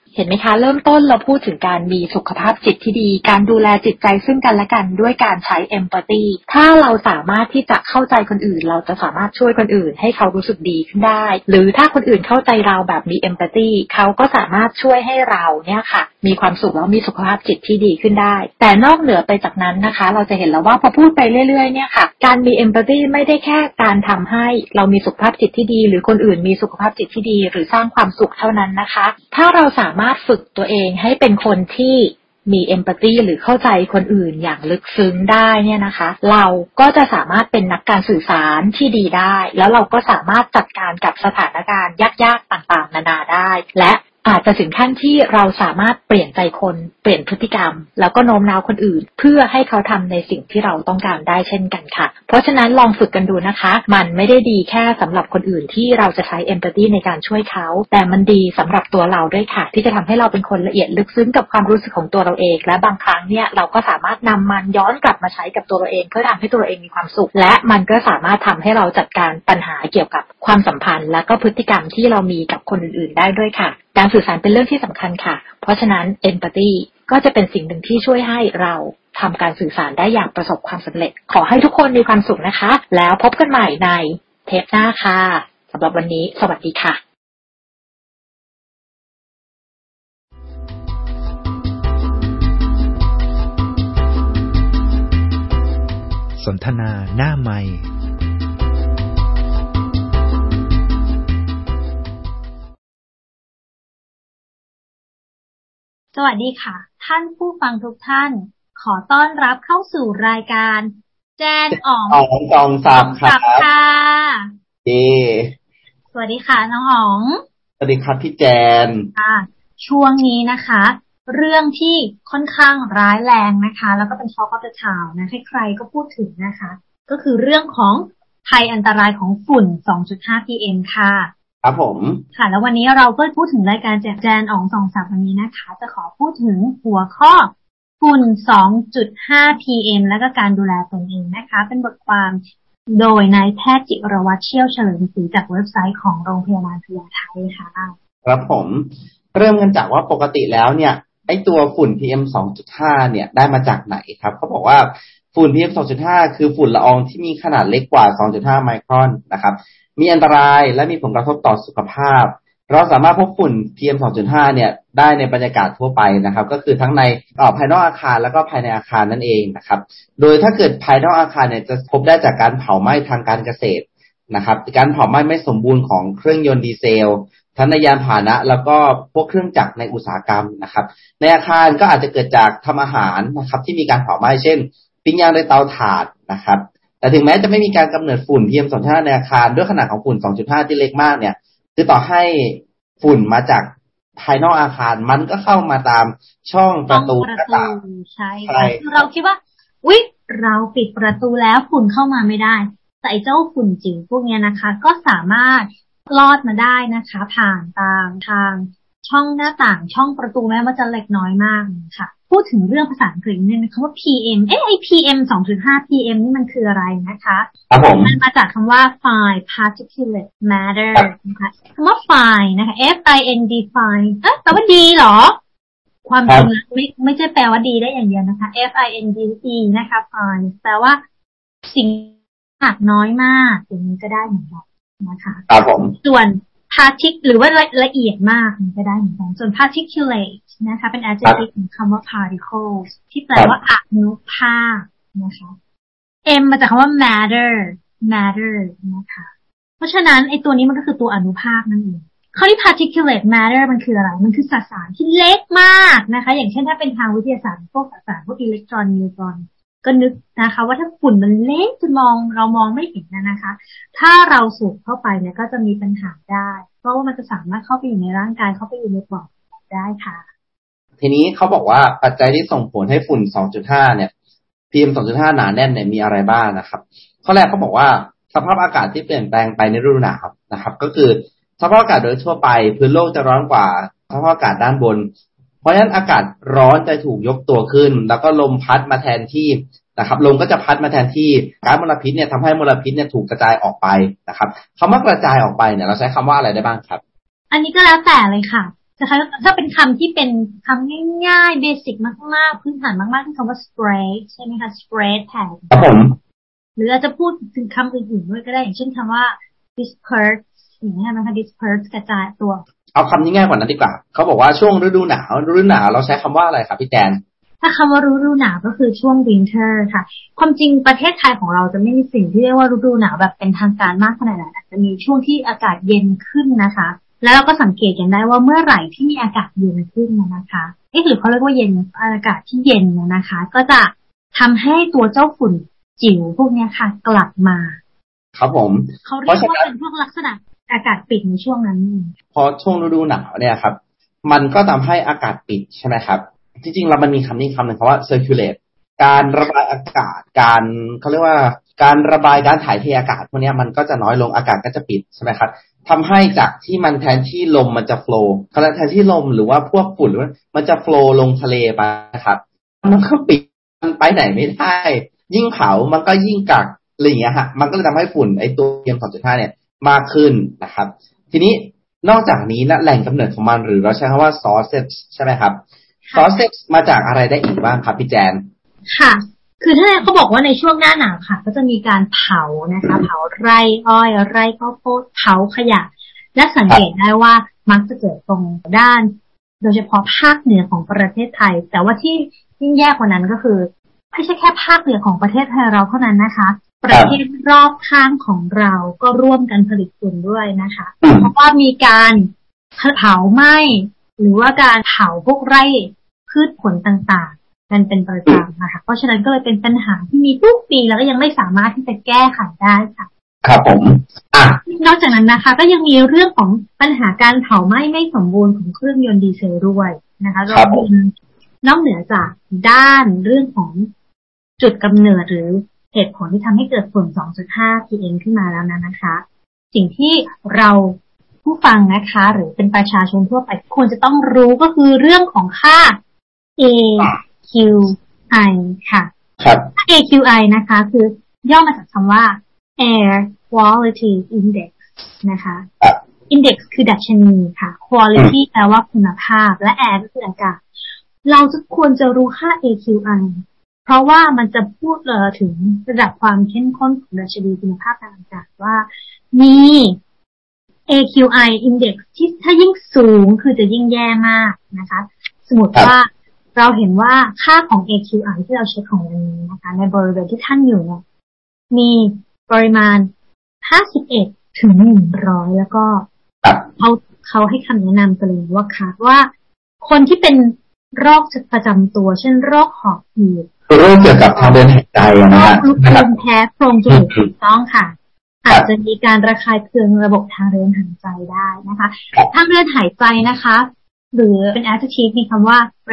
เห็นไหมคะเริ่มต้นเราพูดถึงการมีสุขภาพจิตที่ดีการดูแลจิตใจซึ่งกันและกันด้วยการใช้ empathy ถ้าเราสามารถที่จะเข้าใจคนอื่นเราจะสามารถช่วยคนอื่นให้เขารู้สึกดีขึ้นได้หรือถ้าคนอื่นเข้าใจเราแบบมี empathy เขาก็สามารถช่วยให้เราเนี่ยค่ะมีความสุขแล้วมีสุขภาพจิตที่ดีขึ้นได้แต่นอกเหนือไปจากนั้นนะคะเราจะเห็นแล้วว่าพอพูดไปเรื่อยๆเนี่ยค่ะการมี empathy ไม่ได้แค่การทำให้เรามีสุขภาพจิตที่ดีหรือคนอื่นมีสุขภาพจิตที่ดีหรือสร้างความสุขเท่านั้นนะคะถ้าเราสามารถฝึกตัวเองให้เป็นคนที่มีเอมพัตตีหรือเข้าใจคนอื่นอย่างลึกซึ้งได้เนี่ยนะคะเราก็จะสามารถเป็นนักการสื่อสารที่ดีได้แล้วเราก็สามารถจัดการกับสถานการณ์ยากๆต่างๆนานาได้และอาจจะถึงขั้นที่เราสามารถเปลี่ยนใจคนเปลี่ยนพฤติกรรมแล้วก็โน้มน้าวคนอื่นเพื่อให้เขาทำในสิ่งที่เราต้องการได้เช่นกันค่ะเพราะฉะนั้นลองฝึกกันดูนะคะมันไม่ได้ดีแค่สำหรับคนอื่นที่เราจะใช้เอมพัตตีในการช่วยเขาแต่มันดีสำหรับตัวเราด้วยค่ะที่จะทำให้เราเป็นคนละเอียดลึกซึ้งกับความรู้สึกของตัวเราเองและบางครั้งเนี่ยเราก็สามารถนำมันย้อนกลับมาใช้กับตัวเราเองเพื่อทำให้ตัวเราเองมีความสุขและมันก็สามารถทำให้เราจัดการปัญหาเกี่ยวกับความสัมพันธ์และก็พฤติกรรมที่เรามีกับคนอื่นๆได้ด้วยค่ะการสื่อสารเป็นเรื่องที่สำคัญค่ะเพราะฉะนั้น empathy ก็จะเป็นสิ่งหนึ่งที่ช่วยให้เราทำการสื่อสารได้อย่างประสบความสำเร็จขอให้ทุกคนมีความสุขนะคะแล้วพบกันใหม่ในเทปหน้าค่ะสำหรับวันนี้สวัสดีค่ะสนทนาหน้าไมค์สวัสดีค่ะท่านผู้ฟังทุกท่านขอต้อนรับเข้าสู่รายการแจนอ๋องจองศักดิ์ค่ะสวัสดีค่ะน้องอ๋องสวัสดีครับพี่แจนช่วงนี้นะคะเรื่องที่ค่อนข้างร้ายแรงนะคะแล้วก็เป็น Talk of the Town นะใครๆก็พูดถึงนะคะก็คือเรื่องของภัยอันตรายของฝุ่น 2.5 PM ค่ะครับผมค่ะแล้ววันนี้เราก็พูดถึงรายการแจนอ๋องส่องศักดิ์วันนี้นะคะจะขอพูดถึงหัวข้อฝุ่น 2.5 PM และก็การดูแลตนเองนะคะเป็นบทความโดยนายแพทย์จิรวัฒน์เชี่ยวเฉลิมศรีจากเว็บไซต์ของโรงพยาบาลพญาไทค่ะครับผมเริ่มกันจากว่าปกติแล้วเนี่ยไอ้ตัวฝุ่น PM 2.5 เนี่ยได้มาจากไหนครับเขาบอกว่าฝุ่น PM 2.5 คือฝุ่นละอองที่มีขนาดเล็กกว่า 2.5 ไมครอนนะครับมีอันตรายและมีผลกระทบต่อสุขภาพเราสามารถพบฝุ่น PM 2.5 เนี่ยได้ในบรรยากาศทั่วไปนะครับก็คือทั้งในภายนอกอาคารแล้วก็ภายในอาคารนั่นเองนะครับโดยถ้าเกิดภายนอกอาคารเนี่ยจะพบได้จากการเผาไหม้ทางการเกษตรนะครับการเผาไหม้ไม่สมบูรณ์ของเครื่องยนต์ดีเซลทั้งในยานพาหนะแล้วก็พวกเครื่องจักรในอุตสาหกรรมนะครับในอาคารก็อาจจะเกิดจากทำอาหารนะครับที่มีการเผาไหม้เช่นปิ้งย่างในเตาถ่านนะครับแต่ถึงแม้จะไม่มีการกำเนิดฝุ่น PM 2.5 ในอาคารด้วยขนาดของฝุ่น 2.5 ที่เล็กมากเนี่ยคือต่อให้ฝุ่นมาจากภายนอกอาคารมันก็เข้ามาตามช่องประตูหน้าต่างใช่คือเราคิดว่าอุ๊ยเราปิดประตูแล้วฝุ่นเข้ามาไม่ได้แต่ไอ้เจ้าฝุ่นจิ๋วพวกนี้นะคะก็สามารถลอดมาได้นะคะผ่านทางช่องหน้าต่างช่องประตูแม้ว่าจะเล็กน้อยมากค่ะพูดถึงเรื่องภาษาอังกฤษเนี่ยนะคะว่า PM ไอ้ PM 2.5 PM นี่มันคืออะไรนะคะมันมาจากคำว่า fine particulate matter นะคะคำว่า fine นะคะ FIND fine แปลว่าดีเหรอความจริงไม่ใช่แปลว่าดีได้อย่างเดียวนะคะ FINDE นะคะ fine แปลว่าสิ่งหักน้อยมากอย่างนี้ก็ได้เหมือนกันนะคะส่วนหรือว่าละเอียดมากมันก็ได้เหมือนกันส่วน particulate นะคะเป็น adjective ของคำว่า particles ที่แปลว่าอนุภาคนะคะ M มาจากคำว่า matter นะคะเพราะฉะนั้นไอ้ตัวนี้มันก็คือตัวอนุภาคนั่นเองคราวนี้ particulate matter มันคืออะไรมันคือสสารที่เล็กมากนะคะอย่างเช่นถ้าเป็นทางวิทยาศาสตร์พวกสสารพวกอิเล็กตรอนนิวตรอนก็นึกนะคะว่าถ้าฝุ่นมันเล็กจนเรามองไม่เห็นนะคะถ้าเราสูดเข้าไปเนี่ยก็จะมีปัญหาได้เพราะว่ามันจะสามารถเข้าไปอยู่ในร่างกายเข้าไปอยู่ในปอดได้ค่ะทีนี้เขาบอกว่าปัจจัยที่ส่งผลให้ฝุ่น 2.5 เนี่ย PM 2.5 หนาแน่นเนี่ยมีอะไรบ้างนะครับข้อแรกเขาบอกว่าสภาพอากาศที่เปลี่ยนแปลงไปในฤดูหนาวนะครับก็คือสภาพอากาศโดยทั่วไปพื้นโลกจะร้อนกว่าสภาพอากาศด้านบนเพราะฉะนั้นอากาศร้อนจะถูกยกตัวขึ้นแล้วก็ลมพัดมาแทนที่นะครับลมก็จะพัดมาแทนที่ก๊าซมลพิษเนี่ยทำให้มลพิษเนี่ยถูกกระจายออกไปนะครับคำว่ากระจายออกไปเนี่ยเราใช้คำว่าอะไรได้บ้างครับอันนี้ก็แล้วแต่เลยค่ะถ้าเป็นคำที่เป็นคำง่ายๆเบสิกมากๆพื้นฐานมากๆคือคำว่า spread ใช่ไหมคะ spread แผ่หรืออาจจะพูดถึงคำอื่นๆด้วยก็ได้อย่างเช่นคำว่า disperse อย่างนี้นะคะ disperse กระจายตัวเอาคำนี้ง่ายกว่านั้นดีกว่าเขาบอกว่าช่วงฤดูหนาวเราใช้คำว่าอะไรครับพี่แจนถ้าคำว่าฤดูหนาวก็คือช่วง winter ค่ะความจริงประเทศไทยของเราจะไม่มีสิ่งที่เรียกว่าฤดูหนาวแบบเป็นทางการมากขนาดนั้นอาจจะมีช่วงที่อากาศเย็นขึ้นนะคะแล้วเราก็สังเกตกันได้ว่าเมื่อไหร่ที่มีอากาศเย็นขึ้นนะคะนี่คือเขาเรียกว่าเย็นอากาศที่เย็นนะคะก็จะทำให้ตัวเจ้าฝุ่นจิ๋วพวกนี้ค่ะกลับมาครับผมเขาเรียกว่าเป็นพวกลักษณะอากาศปิดในช่วงนั้นพอช่วงฤดูหนาวเนี่ยครับมันก็ทำให้อากาศปิดใช่ไหมครับจริงๆแล้วมันมีคำนี้คำหนึ่งคำว่า circulate การระบายอากาศการเขาเรียกว่าการระบายการถ่ายเทอากาศพวกนี้มันก็จะน้อยลงอากาศก็จะปิดใช่ไหมครับทำให้จากที่มันแทนที่ลมมันจะ flow แทนที่ลมหรือว่าพวกฝุ่นมันจะ flow ลงทะเลไปนะครับมันก็ปิดมันไปไหนไม่ได้ยิ่งเผามันก็ยิ่งกักอะไรอย่างเงี้ยฮะมันก็เลยทำให้ฝุ่นไอตัว PM 2.5 เนี่ยมากขึ้นนะครับทีนี้นอกจากนี้นะแหล่งกำเนิดของมันหรือเราใช้คำว่า sources ใช่ไหมครับ sources มาจากอะไรได้อีกบ้างครับพี่แจนค่ะคือถ้าเขาบอกว่าในช่วงหน้าหนาวค่ะก็จะมีการเผานะคะเผาไร่อ้อยไร่ข้าวโพดเผาขยะและสังเกตได้ว่ามักจะเกิดตรงด้านโดยเฉพาะภาคเหนือของประเทศไทยแต่ว่าที่ยิ่งแย่กว่านั้นก็คือไม่ใช่แค่ภาคเหนือของประเทศไทยเราเท่านั้นนะคะประเทศรอบข้างของเราก็ร่วมกันผลิตฝุ่นด้วยนะคะเพราะว่ามีการเผาไหม้หรือว่าการเผาพวกไร่พืชผลต่างๆมันเป็นประจำนะคะเพราะฉะนั้นก็เลยเป็นปัญหาที่มีทุกปีแล้วก็ยังไม่สามารถที่จะแก้ไขได้ค่ะครับผมนอกจากนั้นนะคะก็ยังมีเรื่องของปัญหาการเผาไหม้ไม่สมบูรณ์ของเครื่องยนต์ดีเซลด้วยนะคะรวมถึงนอกเหนือจากด้านเรื่องของจุดกำเนิดหรือเหตุผลที่ทำให้เกิดฝุ่น 2.5 PM ขึ้นมาแล้วนะคะสิ่งที่เราผู้ฟังนะคะหรือเป็นประชาชนทั่วไปควรจะต้องรู้ก็คือเรื่องของค่า AQI ค่ะค่า AQI นะคะคือย่อมาจากคำว่า Air Quality Index นะคะ Index คือดัชนีค่ะ Quality แปลว่าคุณภาพและ Air ก็คืออากาศเราจะควรจะรู้ค่า AQIเพราะว่ามันจะพูดถึงระดับความเข้มข้นของดัชนีคุณภาพทางอากาศว่ามี AQI Index ที่ถ้ายิ่งสูงคือจะยิ่งแย่มากนะคะสมมติว่าเราเห็นว่าค่าของ AQI ที่เราเช็คของวันนี้นะคะในบริเวณที่ท่านอยู่เนี่ยมีปริมาณ51 ถึง 100แล้วก็เขาให้คำแนะนำกันเลยว่าคนที่เป็นโรคประจำตัวเช่นโรคหอบหืดโรคเกี่ยวกับทางเดินหายใจนะฮะลูกภูมิแพ้โพรงจมูกถูกต้องค่ะอาจจะมีการระคายเคืองระบบทางเดินหายใจได้นะคะทางเดินหายใจนะคะหรือเป็น adjective มีคำว่า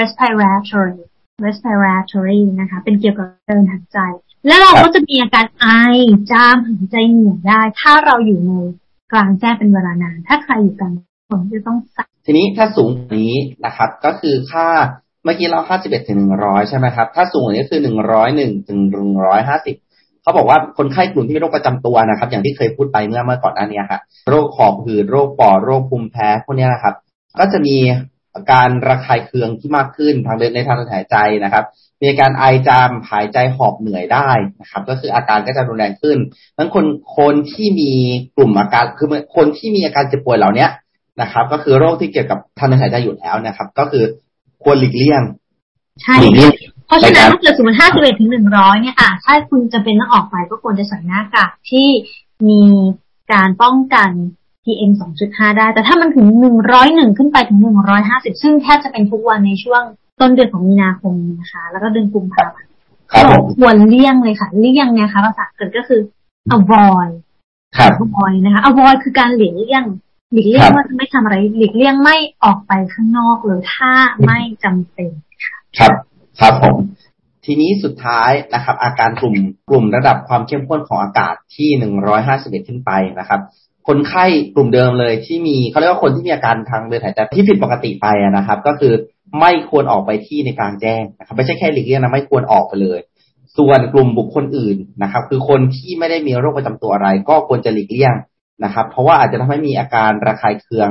respiratory นะคะเป็นเกี่ยวกับเดินหายใจแล้วเราก็จะมีอาการไอจามหายใจเหนื่อยได้ถ้าเราอยู่ในกลางแจ้งเป็นเวลานานถ้าใครอยู่กลางฝนจะต้องใส่ทีนี้ถ้าสูงกว่านี้นะครับก็คือค่าเมื่อกี้เรา51 ถึง 100ใช่ไหมครับถ้าสูงกว่านี้คือ101 ถึง 150เขาบอกว่าคนไข้กลุ่มที่มีโรคประจำตัวนะครับอย่างที่เคยพูดไปเมื่อก่อนหน้านี้ครับโรคหอบหืดโรคปอดโรคภูมิแพ้พวกนี้นะครับก็จะมีการระคายเคืองที่มากขึ้นทางเดินในทางเดินหายใจนะครับมีอาการไอจามหายใจหอบเหนื่อยได้นะครับก็คืออาการก็จะรุนแรงขึ้นดังนั้นคนที่มีกลุ่มอาการคือคนที่มีอาการเจ็บป่วยเหล่านี้นะครับก็คือโรคที่เกี่ยวกับทางเดินหายใจอยู่แล้วนะครับก็คือควรหลีกเลี่ยงใช่เพราะฉะนั้นถ้าเกิดสมมติ51 ถึง 100เนี่ยถ้าคุณจะเป็นต้องออกไปก็ควรจะใส่หน้ากากที่มีการป้องกัน PM 2.5 ได้แต่ถ้ามันถึง101ขึ้นไปถึง150ซึ่งแทบจะเป็นทุกวันในช่วงต้นเดือนของมีนาคมนะคะแล้วก็เดือนกุมภาพันธ์ควรเลี่ยงเลยค่ะเลี่ยงเนี่ยค่ะภาษาอังกฤษก็คือ avoid avoid นะคะ avoid คือการหลีกเลี่ยงว่าจะไม่ทำอะไรหลีกเลี่ยงไม่ออกไปข้างนอกเลยถ้าไม่จำเป็นครับผมทีนี้สุดท้ายนะครับอาการกลุ่มระดับความเข้มข้นของอากาศที่151ขึ้นไปนะครับคนไข้กลุ่มเดิมเลยที่มีเขาเรียกว่าคนที่มีอาการทางเดินหายใจที่ผิดปกติไปนะครับก็คือไม่ควรออกไปที่ในกลางแจ้งนะครับไม่ใช่แค่หลีกเลี่ยงนะไม่ควรออกไปเลยส่วนกลุ่มบุคคลอื่นนะครับคือคนที่ไม่ได้มีโรคประจำตัวอะไรก็ควรจะหลีกเลี่ยงนะครับเพราะว่าอาจจะทำให้มีอาการระคายเคือง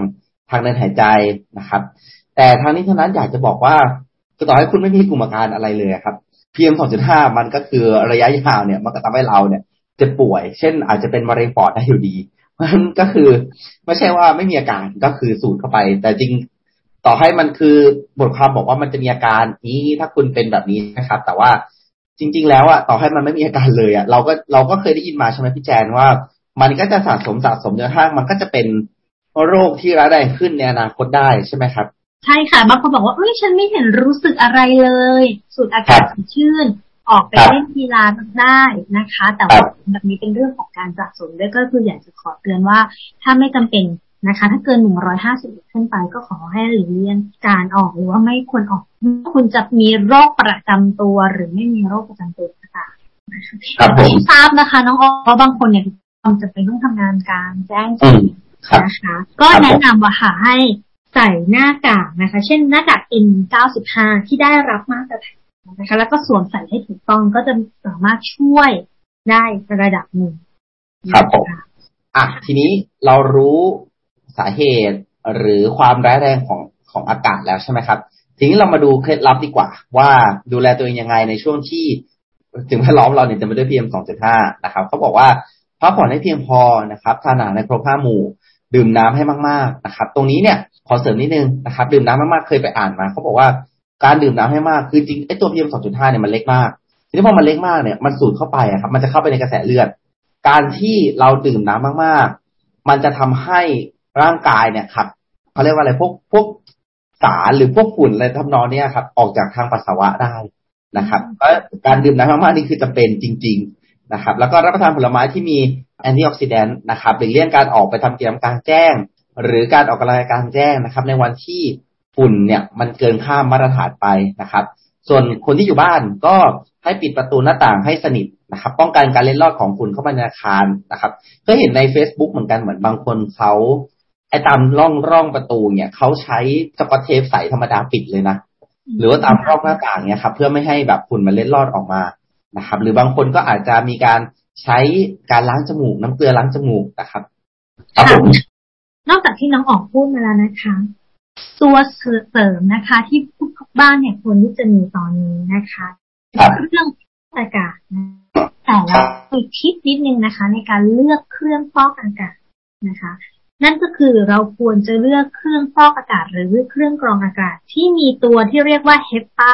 ทางเดินหายใจนะครับแต่ทางนี้เท่านั้นอยากจะบอกว่าต่อให้คุณไม่มีกลุ่มอาการอะไรเลยครับ PM 2.5 มันก็คือระยะยาวเนี่ยมันก็ทำให้เราเนี่ยจะป่วยเช่นอาจจะเป็นมะเร็งปอดได้อยู่ดีมันก็คือไม่ใช่ว่าไม่มีอาการก็คือสูดเข้าไปแต่จริงต่อให้มันคือบทความบอกว่ามันจะมีอาการนี้ถ้าคุณเป็นแบบนี้นะครับแต่ว่าจริงๆแล้วต่อให้มันไม่มีอาการเลยเราก็เคยได้ยินมาใช่ไหมพี่แจนว่ามันก็จะสะสมจนกระทั่งมันก็จะเป็นโรคที่ร้ายแรงขึ้นในอนาคตได้ใช่ไหมครับใช่ค่ะบางคนบอกว่าฉันไม่เห็นรู้สึกอะไรเลยสูดอากาศสดชื่นออกไปเล่นกีฬาได้นะคะแต่ว่าแบบนี้เป็นเรื่องของการสะสมด้วยก็คืออยากจะขอเตือนว่าถ้าไม่จำเป็นนะคะถ้าเกิน150ขึ้นไปก็ขอให้หลีกเลี่ยงการออกหรือว่าไม่ควรออกคุณจะมีโรคประจำตัวหรือไม่มีโรคประจำตัวต่างๆครับผมทราบนะคะน้องอ้อว่าบางคนเนี่ยความจำเป็นต้องทำงานกลางแจ้งนะคะก็แนะนำว่าให้ใส่หน้ากากนะคะเช่นหน้ากาก N95 ที่ได้รับมาตรฐานนะคะแล้วก็สวมใส่ให้ถูกต้องก็จะสามารถช่วยได้ระดับหนึ่งครับผมทีนี้เรารู้สาเหตุหรือความร้ายแรงของอากาศแล้วใช่ไหมครับทีนี้เรามาดูเคล็ดลับดีกว่าว่าดูแลตัวเองยังไงในช่วงที่สิ่งแวดล้อมเราเนี่ยจะไม่ด้วย PM 2.5 นะครับเขาบอกว่าพักผ่อนให้เพียงพอนะครับทานอาหารในครบ5 หมู่ดื่มน้ำให้มากๆนะครับตรงนี้เนี่ยขอเสริมนิดนึงนะครับดื่มน้ำมากๆเคยไปอ่านมาเขาบอกว่าการดื่มน้ำให้มากคือจริงไอ้ตัว PM 2.5 เนี่ยมันเล็กมากทีนี้พอมันเล็กมากเนี่ยมันสูดเข้าไปครับมันจะเข้าไปในกระแสเลือดการที่เราดื่มน้ำมากๆมันจะทำให้ร่างกายเนี่ยครับเขาเรียกว่าอะไรพวกสารหรือพวกฝุ่นอะไรทำนองนี้ครับออกจากทางปัสสาวะได้นะครับก็การดื่มน้ำมากๆนี่คือจำเป็นจริงๆนะครับแล้วก็รับประทานผลไม้ที่มีแอนตี้ออกซิแดนต์นะครับหลีกเลี่ยงการออกไปทำกิจกรรมกลางแจ้งหรือการออกกำลังกายกลางแจ้งนะครับในวันที่ฝุ่นเนี่ยมันเกินค่ามาตรฐานไปนะครับส่วนคนที่อยู่บ้านก็ให้ปิดประตูหน้าต่างให้สนิทนะครับป้องกันการเล็ดลอดของฝุ่นเข้ามาในอาคารนะครับก็เห็นใน Facebook เหมือนกันเหมือนบางคนเขาตามร่องประตูเนี่ยเขาใช้สกอตเทปใสธรรมดาปิดเลยนะหรือว่าตามรอบหน้าต่างเนี่ยครับเพื่อไม่ให้แบบฝุ่นมันเล็ดลอดออกมานะครับหรือบางคนก็อาจจะมีการใช้การล้างจมูกน้ำเกลือล้างจมูกนะครับนอกจากที่น้องออกพูดมาแล้วนะคะตัวเสริมนะคะที่ทุกบ้านเนี่ยควรที่จะมีตอนนี้นะคะเรื่องอากาศแต่เรามีทิปนิดนึงนะคะในการเลือกเครื่องฟอกอากาศนะคะนั่นก็คือเราควรจะเลือกเครื่องฟอกอากาศหรือเครื่องกรองอากาศที่มีตัวที่เรียกว่า HEPA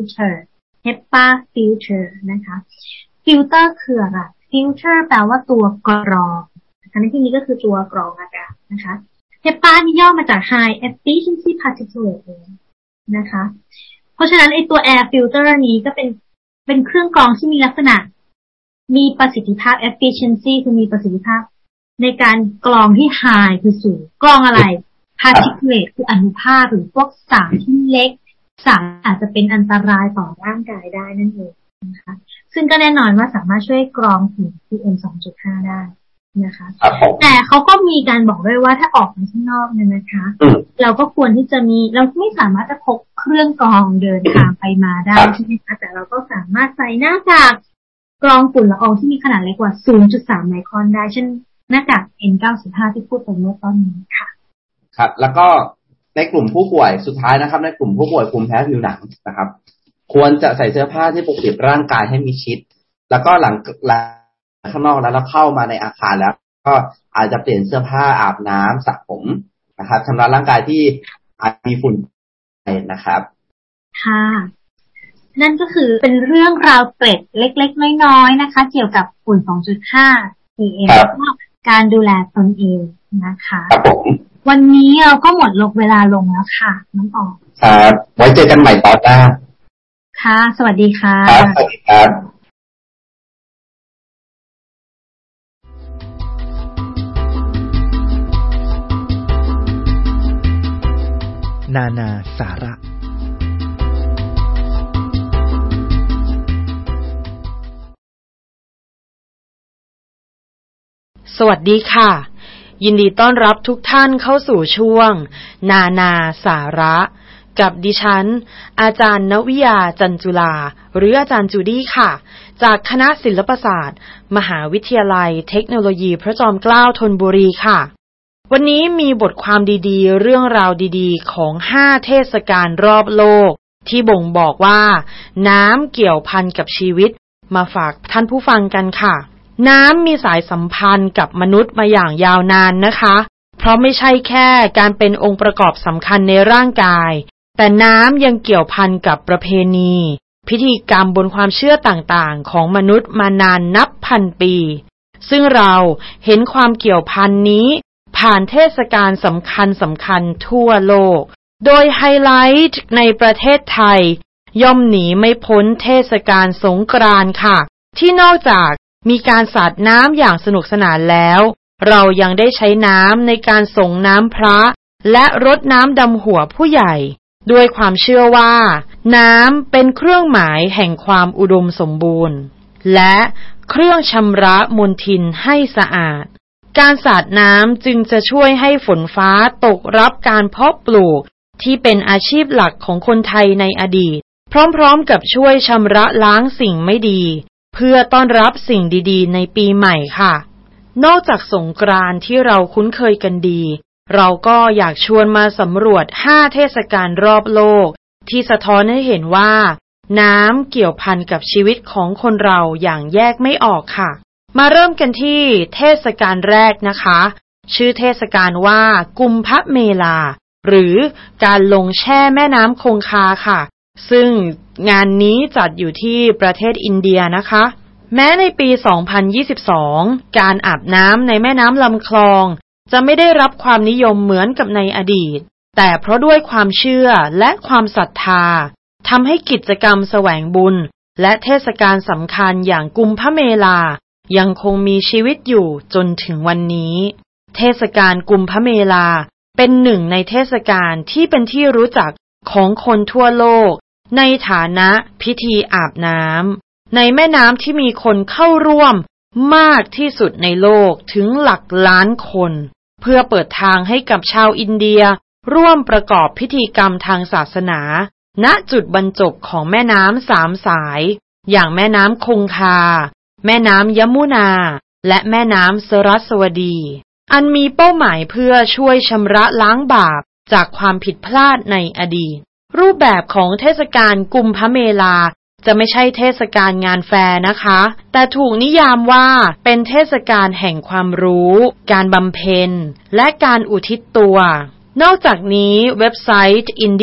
filter นะคะ filter คืออะไร filter แปลว่าตัวกรองในที่นี้ก็คือตัวกรองอากาศนะคะ HEPA นี่ย่อมาจาก High Efficiency Particulate นะคะเพราะฉะนั้นไอตัว air filter นี้ก็เป็นเครื่องกรองที่มีลักษณะมีประสิทธิภาพ efficiency คือมีประสิทธิภาพในการกรองที่ high คือสูงกรองอะไร particulate คืออนุภาคหรือพวกสารที่เล็กสารอาจจะเป็นอันตรายต่อร่างกายได้นั่นเองนะคะซึ่งก็แน่นอนว่าสามารถช่วยกรองฝุ่น PM 2.5 ได้นะคะแต่เขาก็มีการบอกด้วยว่าถ้าออกไปข้างนอกเนี่ยนะคะเราก็ควรที่จะมีเราไม่สามารถจะพกเครื่องกรองเดินทางไปมาได้ใช่ไหมคะแต่เราก็สามารถใส่หน้ากากกรองฝุ่นละอองที่มีขนาดเล็กกว่า 0.3 ไมครอนได้เช่นหน้ากาก N95 ที่พูดไปเมื่อต้นนี้ค่ะครับแล้วก็ในกลุ่มผู้ป่วยสุดท้ายนะครับในกลุ่มผู้ป่วยภูมิแพ้ผิวหนังนะครับควรจะใส่เสื้อผ้าที่ปกปิดร่างกายให้มิดชิดแล้วก็หลังข้างนอกแล้วเข้ามาในอาคารแล้วก็อาจจะเปลี่ยนเสื้อผ้าอาบน้ำสระผมนะครับชำระร่างกายที่อาจมีฝุ่นนะครับค่ะนั่นก็คือเป็นเรื่องราวเกร็ดเล็กๆน้อยๆนะคะเกี่ยวกับฝุ่น 2.5 PM แล้วก็การดูแลตนเองนะคะครับผมวันนี้เราก็หมดเวลาลงแล้วค่ะน้องออกครับไว้เจอกันใหม่ตอนหน้าค่ะสวัสดีค่ะครับสวัสดีครับนานาสาระสวัสดีค่ะยินดีต้อนรับทุกท่านเข้าสู่ช่วงนานาสาระกับดิฉันอาจารย์ณวิยาจันจุฬาหรืออาจารย์จูดี้ค่ะจากคณะศิลปศาสตร์มหาวิทยาลัยเทคโนโลยีพระจอมเกล้าธนบุรีค่ะวันนี้มีบทความดีๆเรื่องราวดีๆของ5เทศกาลรอบโลกที่บ่งบอกว่าน้ำเกี่ยวพันกับชีวิตมาฝากท่านผู้ฟังกันค่ะน้ำมีสายสัมพันธ์กับมนุษย์มาอย่างยาวนานนะคะเพราะไม่ใช่แค่การเป็นองค์ประกอบสำคัญในร่างกายแต่น้ำยังเกี่ยวพันกับประเพณีพิธีกรรมบนความเชื่อต่างๆของมนุษย์มานานนับพันปีซึ่งเราเห็นความเกี่ยวพันนี้ผ่านเทศกาลสำคัญทั่วโลกโดยไฮไลท์ในประเทศไทยย่อมหนีไม่พ้นเทศกาลสงกรานต์ค่ะที่นอกจากมีการสาดน้ำอย่างสนุกสนานแล้วเรายังได้ใช้น้ำในการส่งน้ำพระและรดน้ำดำหัวผู้ใหญ่ด้วยความเชื่อว่าน้ำเป็นเครื่องหมายแห่งความอุดมสมบูรณ์และเครื่องชำระมลทินให้สะอาดการสาดน้ำจึงจะช่วยให้ฝนฟ้าตกรับการเพาะปลูกที่เป็นอาชีพหลักของคนไทยในอดีตพร้อมๆกับช่วยชำระล้างสิ่งไม่ดีเพื่อต้อนรับสิ่งดีๆในปีใหม่ค่ะนอกจากสงกรานต์ที่เราคุ้นเคยกันดีเราก็อยากชวนมาสำรวจ5เทศกาลรอบโลกที่สะท้อนให้เห็นว่าน้ำเกี่ยวพันกับชีวิตของคนเราอย่างแยกไม่ออกค่ะมาเริ่มกันที่เทศกาลแรกนะคะชื่อเทศกาลว่ากุมภเมลาหรือการลงแช่แม่น้ำคงคาค่ะซึ่งงานนี้จัดอยู่ที่ประเทศอินเดียนะคะแม้ในปี 2022 การอาบน้ำในแม่น้ำลำคลองจะไม่ได้รับความนิยมเหมือนกับในอดีตแต่เพราะด้วยความเชื่อและความศรัทธาทำให้กิจกรรมแสวงบุญและเทศกาลสำคัญอย่างกุมภเมลายังคงมีชีวิตอยู่จนถึงวันนี้เทศกาลกุมภเมลาเป็นหนึ่งในเทศกาลที่เป็นที่รู้จักของคนทั่วโลกในฐานะพิธีอาบน้ำในแม่น้ำที่มีคนเข้าร่วมมากที่สุดในโลกถึงหลักล้านคนเพื่อเปิดทางให้กับชาวอินเดียร่วมประกอบพิธีกรรมทางศาสนาณจุดบรรจบของแม่น้ำ3สายอย่างแม่น้ำคงคาแม่น้ำยมุนาและแม่น้ำสรัสวดีอันมีเป้าหมายเพื่อช่วยชำระล้างบาปจากความผิดพลาดในอดีตรูปแบบของเทศกาลกุมภเมลาจะไม่ใช่เทศกาลงานแฟร์นะคะแต่ถูกนิยามว่าเป็นเทศกาลแห่งความรู้การบำเพ็ญและการอุทิศตัวนอกจากนี้เว็บไซต์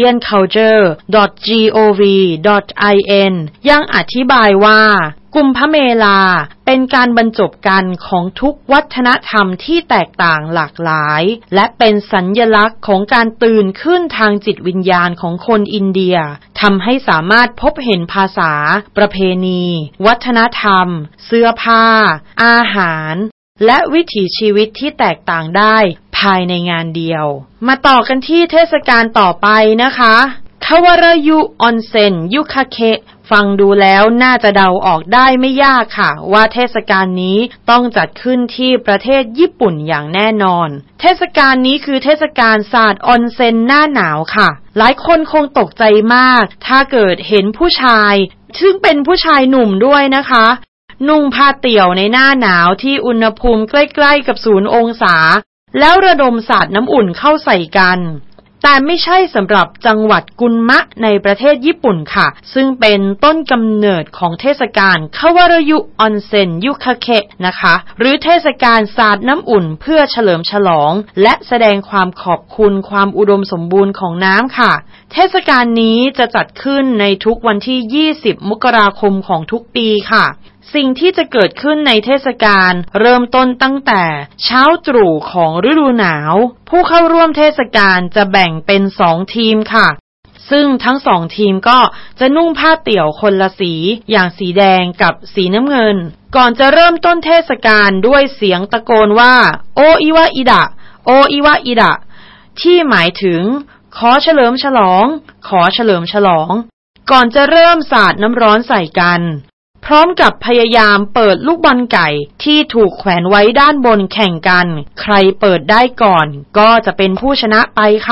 indianculture.gov.in ยังอธิบายว่ากุมภเมลาเป็นการบรรจบกันของทุกวัฒนธรรมที่แตกต่างหลากหลายและเป็นสัญลักษณ์ของการตื่นขึ้นทางจิตวิญญาณของคนอินเดียทำให้สามารถพบเห็นภาษาประเพณีวัฒนธรรมเสื้อผ้าอาหารและวิถีชีวิตที่แตกต่างได้ภายในงานเดียวมาต่อกันที่เทศกาลต่อไปนะคะคาวารายุออนเซ็นยุคาเคะฟังดูแล้วน่าจะเดาออกได้ไม่ยากค่ะว่าเทศกาลนี้ต้องจัดขึ้นที่ประเทศญี่ปุ่นอย่างแน่นอนเทศกาลนี้คือเทศกาลสาดออนเซ็นหน้าหนาวค่ะหลายคนคงตกใจมากถ้าเกิดเห็นผู้ชายซึ่งเป็นผู้ชายหนุ่มด้วยนะคะนุ่งผ้าเตี่ยวในหน้าหนาวที่อุณหภูมิใกล้ๆกับ0 องศาแล้วระดมสาดน้ำอุ่นเข้าใส่กันแต่ไม่ใช่สำหรับจังหวัดกุนมะในประเทศญี่ปุ่นค่ะซึ่งเป็นต้นกำเนิดของเทศกาลคาวารายุออนเซ็นยุคาเคะนะคะหรือเทศกาลสาดน้ำอุ่นเพื่อเฉลิมฉลองและแสดงความขอบคุณความอุดมสมบูรณ์ของน้ำค่ะเทศกาลนี้จะจัดขึ้นในทุกวันที่20 มกราคมของทุกปีค่ะสิ่งที่จะเกิดขึ้นในเทศกาลเริ่มต้นตั้งแต่เช้าตรู่ของฤดูหนาวผู้เข้าร่วมเทศกาลจะแบ่งเป็น2ทีมค่ะซึ่งทั้ง2ทีมก็จะนุ่งผ้าเตี่ยวคนละสีอย่างสีแดงกับสีน้ำเงินก่อนจะเริ่มต้นเทศกาลด้วยเสียงตะโกนว่าโออิวะอิดะโออิวะอิดะที่หมายถึงขอเฉลิมฉลองขอเฉลิมฉลองก่อนจะเริ่มสาดน้ำร้อนใส่กันพร้อมกับพยายามเปิดลูกบอลไก่ที่ถูกแขวนไว้ด้านบนแข่งกันใครเปิดได้ก่อนก็จะเป็นผู้ชนะไปค่ะ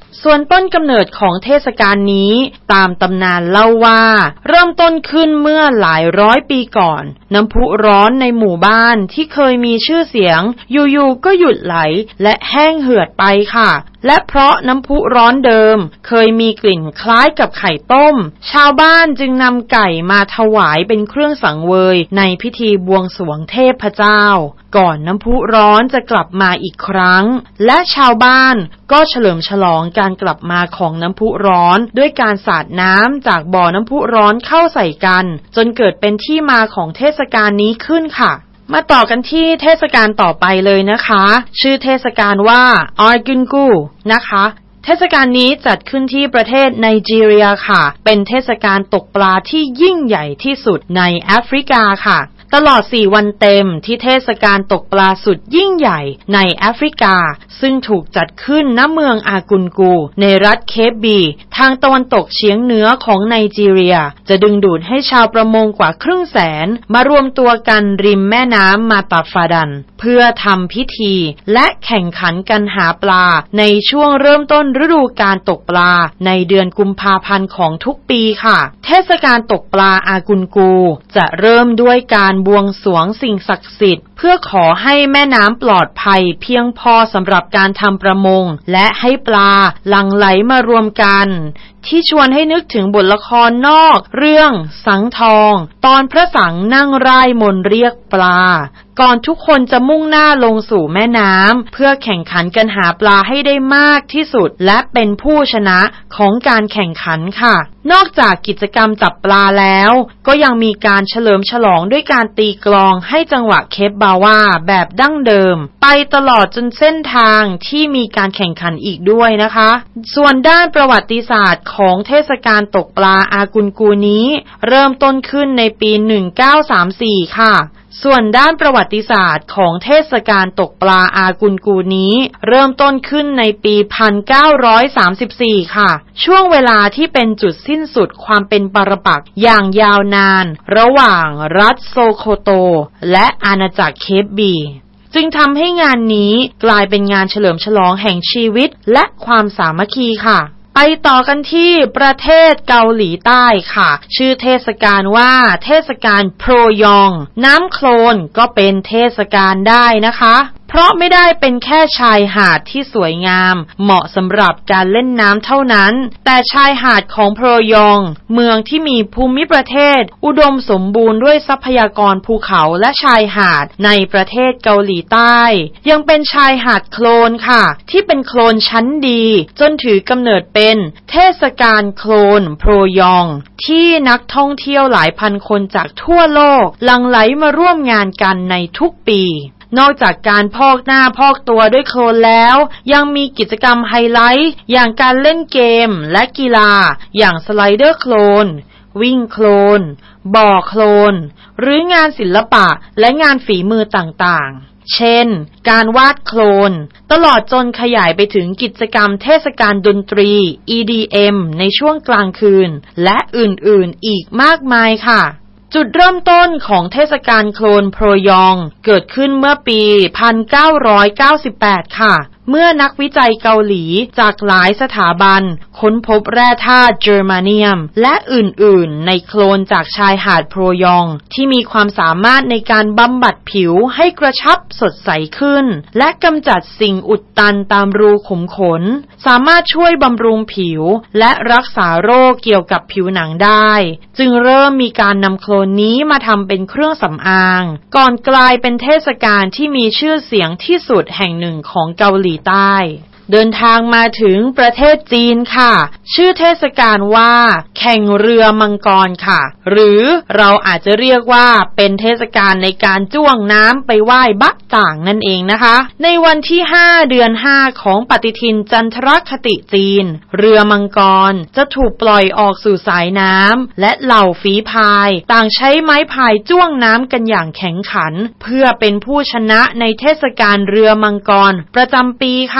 ส่วนต้นกำเนิดของเทศกาลนี้ตามตำนานเล่าว่าเริ่มต้นขึ้นเมื่อหลายร้อยปีก่อนน้ำพุร้อนในหมู่บ้านที่เคยมีชื่อเสียงอยู่ๆก็หยุดไหลและแห้งเหือดไปค่ะและเพราะน้ำพุร้อนเดิมเคยมีกลิ่นคล้ายกับไข่ต้มชาวบ้านจึงนำไก่มาถวายเป็นเครื่องสังเวยในพิธีบวงสรวงเทพเจ้าก่อนน้ำพุร้อนจะกลับมาอีกครั้งและชาวบ้านก็เฉลิมฉลองการกลับมาของน้ำพุร้อนด้วยการสาดน้ำจากบ่อน้ำพุร้อนเข้าใส่กันจนเกิดเป็นที่มาของเทศกาลนี้ขึ้นค่ะมาต่อกันที่เทศกาลต่อไปเลยนะคะชื่อเทศกาลว่าอาร์กุนกูนะคะเทศกาลนี้จัดขึ้นที่ประเทศไนจีเรียค่ะเป็นเทศกาลตกปลาที่ยิ่งใหญ่ที่สุดในแอฟริกาค่ะตลอด4วันเต็มที่เทศกาลตกปลาสุดยิ่งใหญ่ในแอฟริกาซึ่งถูกจัดขึ้นณเมืองอากุนกูในรัฐเคปบีทางตะวันตกเฉียงเหนือของไนจีเรียจะดึงดูดให้ชาวประมงกว่าครึ่งแสนมารวมตัวกันริมแม่น้ำมาตาฟาดันเพื่อทำพิธีและแข่งขันกันหาปลาในช่วงเริ่มต้นฤดูการตกปลาในเดือนกุมภาพันธ์ของทุกปีค่ะเทศกาลตกปลาอากุนกูจะเริ่มด้วยการบวงสรวงสิ่งศักดิ์สิทธิ์เพื่อขอให้แม่น้ำปลอดภัยเพียงพอสำหรับการทำประมงและให้ปลาหลั่งไหลมารวมกันที่ชวนให้นึกถึงบทละครนอกเรื่องสังทองตอนพระสังนั่งร่ายมนต์เรียกปลาก่อนทุกคนจะมุ่งหน้าลงสู่แม่น้ำเพื่อแข่งขันกันหาปลาให้ได้มากที่สุดและเป็นผู้ชนะของการแข่งขันค่ะนอกจากกิจกรรมจับปลาแล้วก็ยังมีการเฉลิมฉลองด้วยการตีกลองให้จังหวะเคปบาวาแบบดั้งเดิมไปตลอดจนเส้นทางที่มีการแข่งขันอีกด้วยนะคะส่วนด้านประวัติศาสตร์ของเทศกาลตกปลาอากุนกูนี้เริ่มต้นขึ้นในปี1934ค่ะส่วนด้านประวัติศาสตร์ของเทศกาลตกปลาอากุนกูนี้เริ่มต้นขึ้นในปี1934ค่ะช่วงเวลาที่เป็นจุดสิ้นสุดความเป็นปรปักษ์อย่างยาวนานระหว่างรัฐโซโคโตและอาณาจักรเคปบีจึงทำให้งานนี้กลายเป็นงานเฉลิมฉลองแห่งชีวิตและความสามัคคีค่ะไปต่อกันที่ประเทศเกาหลีใต้ค่ะชื่อเทศกาลว่าเทศกาลโพรยองน้ำโคลนก็เป็นเทศกาลได้นะคะเพราะไม่ได้เป็นแค่ชายหาดที่สวยงามเหมาะสำหรับการเล่นน้ำเท่านั้นแต่ชายหาดของโพรยองเมืองที่มีภูมิประเทศอุดมสมบูรณ์ด้วยทรัพยากรภูเขาและชายหาดในประเทศเกาหลีใต้ยังเป็นชายหาดโคลนค่ะที่เป็นโคลนชั้นดีจนถือกำเนิดเป็นเทศกาลโคลนโพรยองที่นักท่องเที่ยวหลายพันคนจากทั่วโลกหลั่งไหลมาร่วมงานกันในทุกปีนอกจากการพอกหน้าพอกตัวด้วยโคลนแล้วยังมีกิจกรรมไฮไลท์อย่างการเล่นเกมและกีฬาอย่างสไลเดอร์โคลนวิ่งโคลนบ่อโคลนหรืองานศิลปะและงานฝีมือต่างๆเช่นการวาดโคลนตลอดจนขยายไปถึงกิจกรรมเทศกาลดนตรี EDM ในช่วงกลางคืนและอื่นๆอีกมากมายค่ะจุดเริ่มต้นของเทศกาลโคลนโพรยองเกิดขึ้นเมื่อปี 1998 ค่ะเมื่อนักวิจัยเกาหลีจากหลายสถาบันค้นพบแร่ธาตุเจอร์มาเนียมและอื่นๆในโคลนจากชายหาดโพรยองที่มีความสามารถในการบำบัดผิวให้กระชับสดใสขึ้นและกำจัดสิ่งอุดตันตามรูขุมขนสามารถช่วยบำรุงผิวและรักษาโรคเกี่ยวกับผิวหนังได้จึงเริ่มมีการนำโคลนนี้มาทำเป็นเครื่องสำอางก่อนกลายเป็นเทศกาลที่มีชื่อเสียงที่สุดแห่งหนึ่งของเกาหลีใต้เดินทางมาถึงประเทศจีนค่ะชื่อเทศกาลว่าแข่งเรือมังกรค่ะหรือเราอาจจะเรียกว่าเป็นเทศกาลในการจ้วงน้ำไปไหว้บะจ่างนั่นเองนะคะในวันที่5 เดือน 5ของปฏิทินจันทรคติจีนเรือมังกรจะถูกปล่อยออกสู่สายน้ำและเหล่าฝีพายต่างใช้ไม้พายจ้วงน้ำกันอย่างแข็งขันเพื่อเป็นผู้ชนะในเทศกาลเรือมังกรประจำปีค่ะ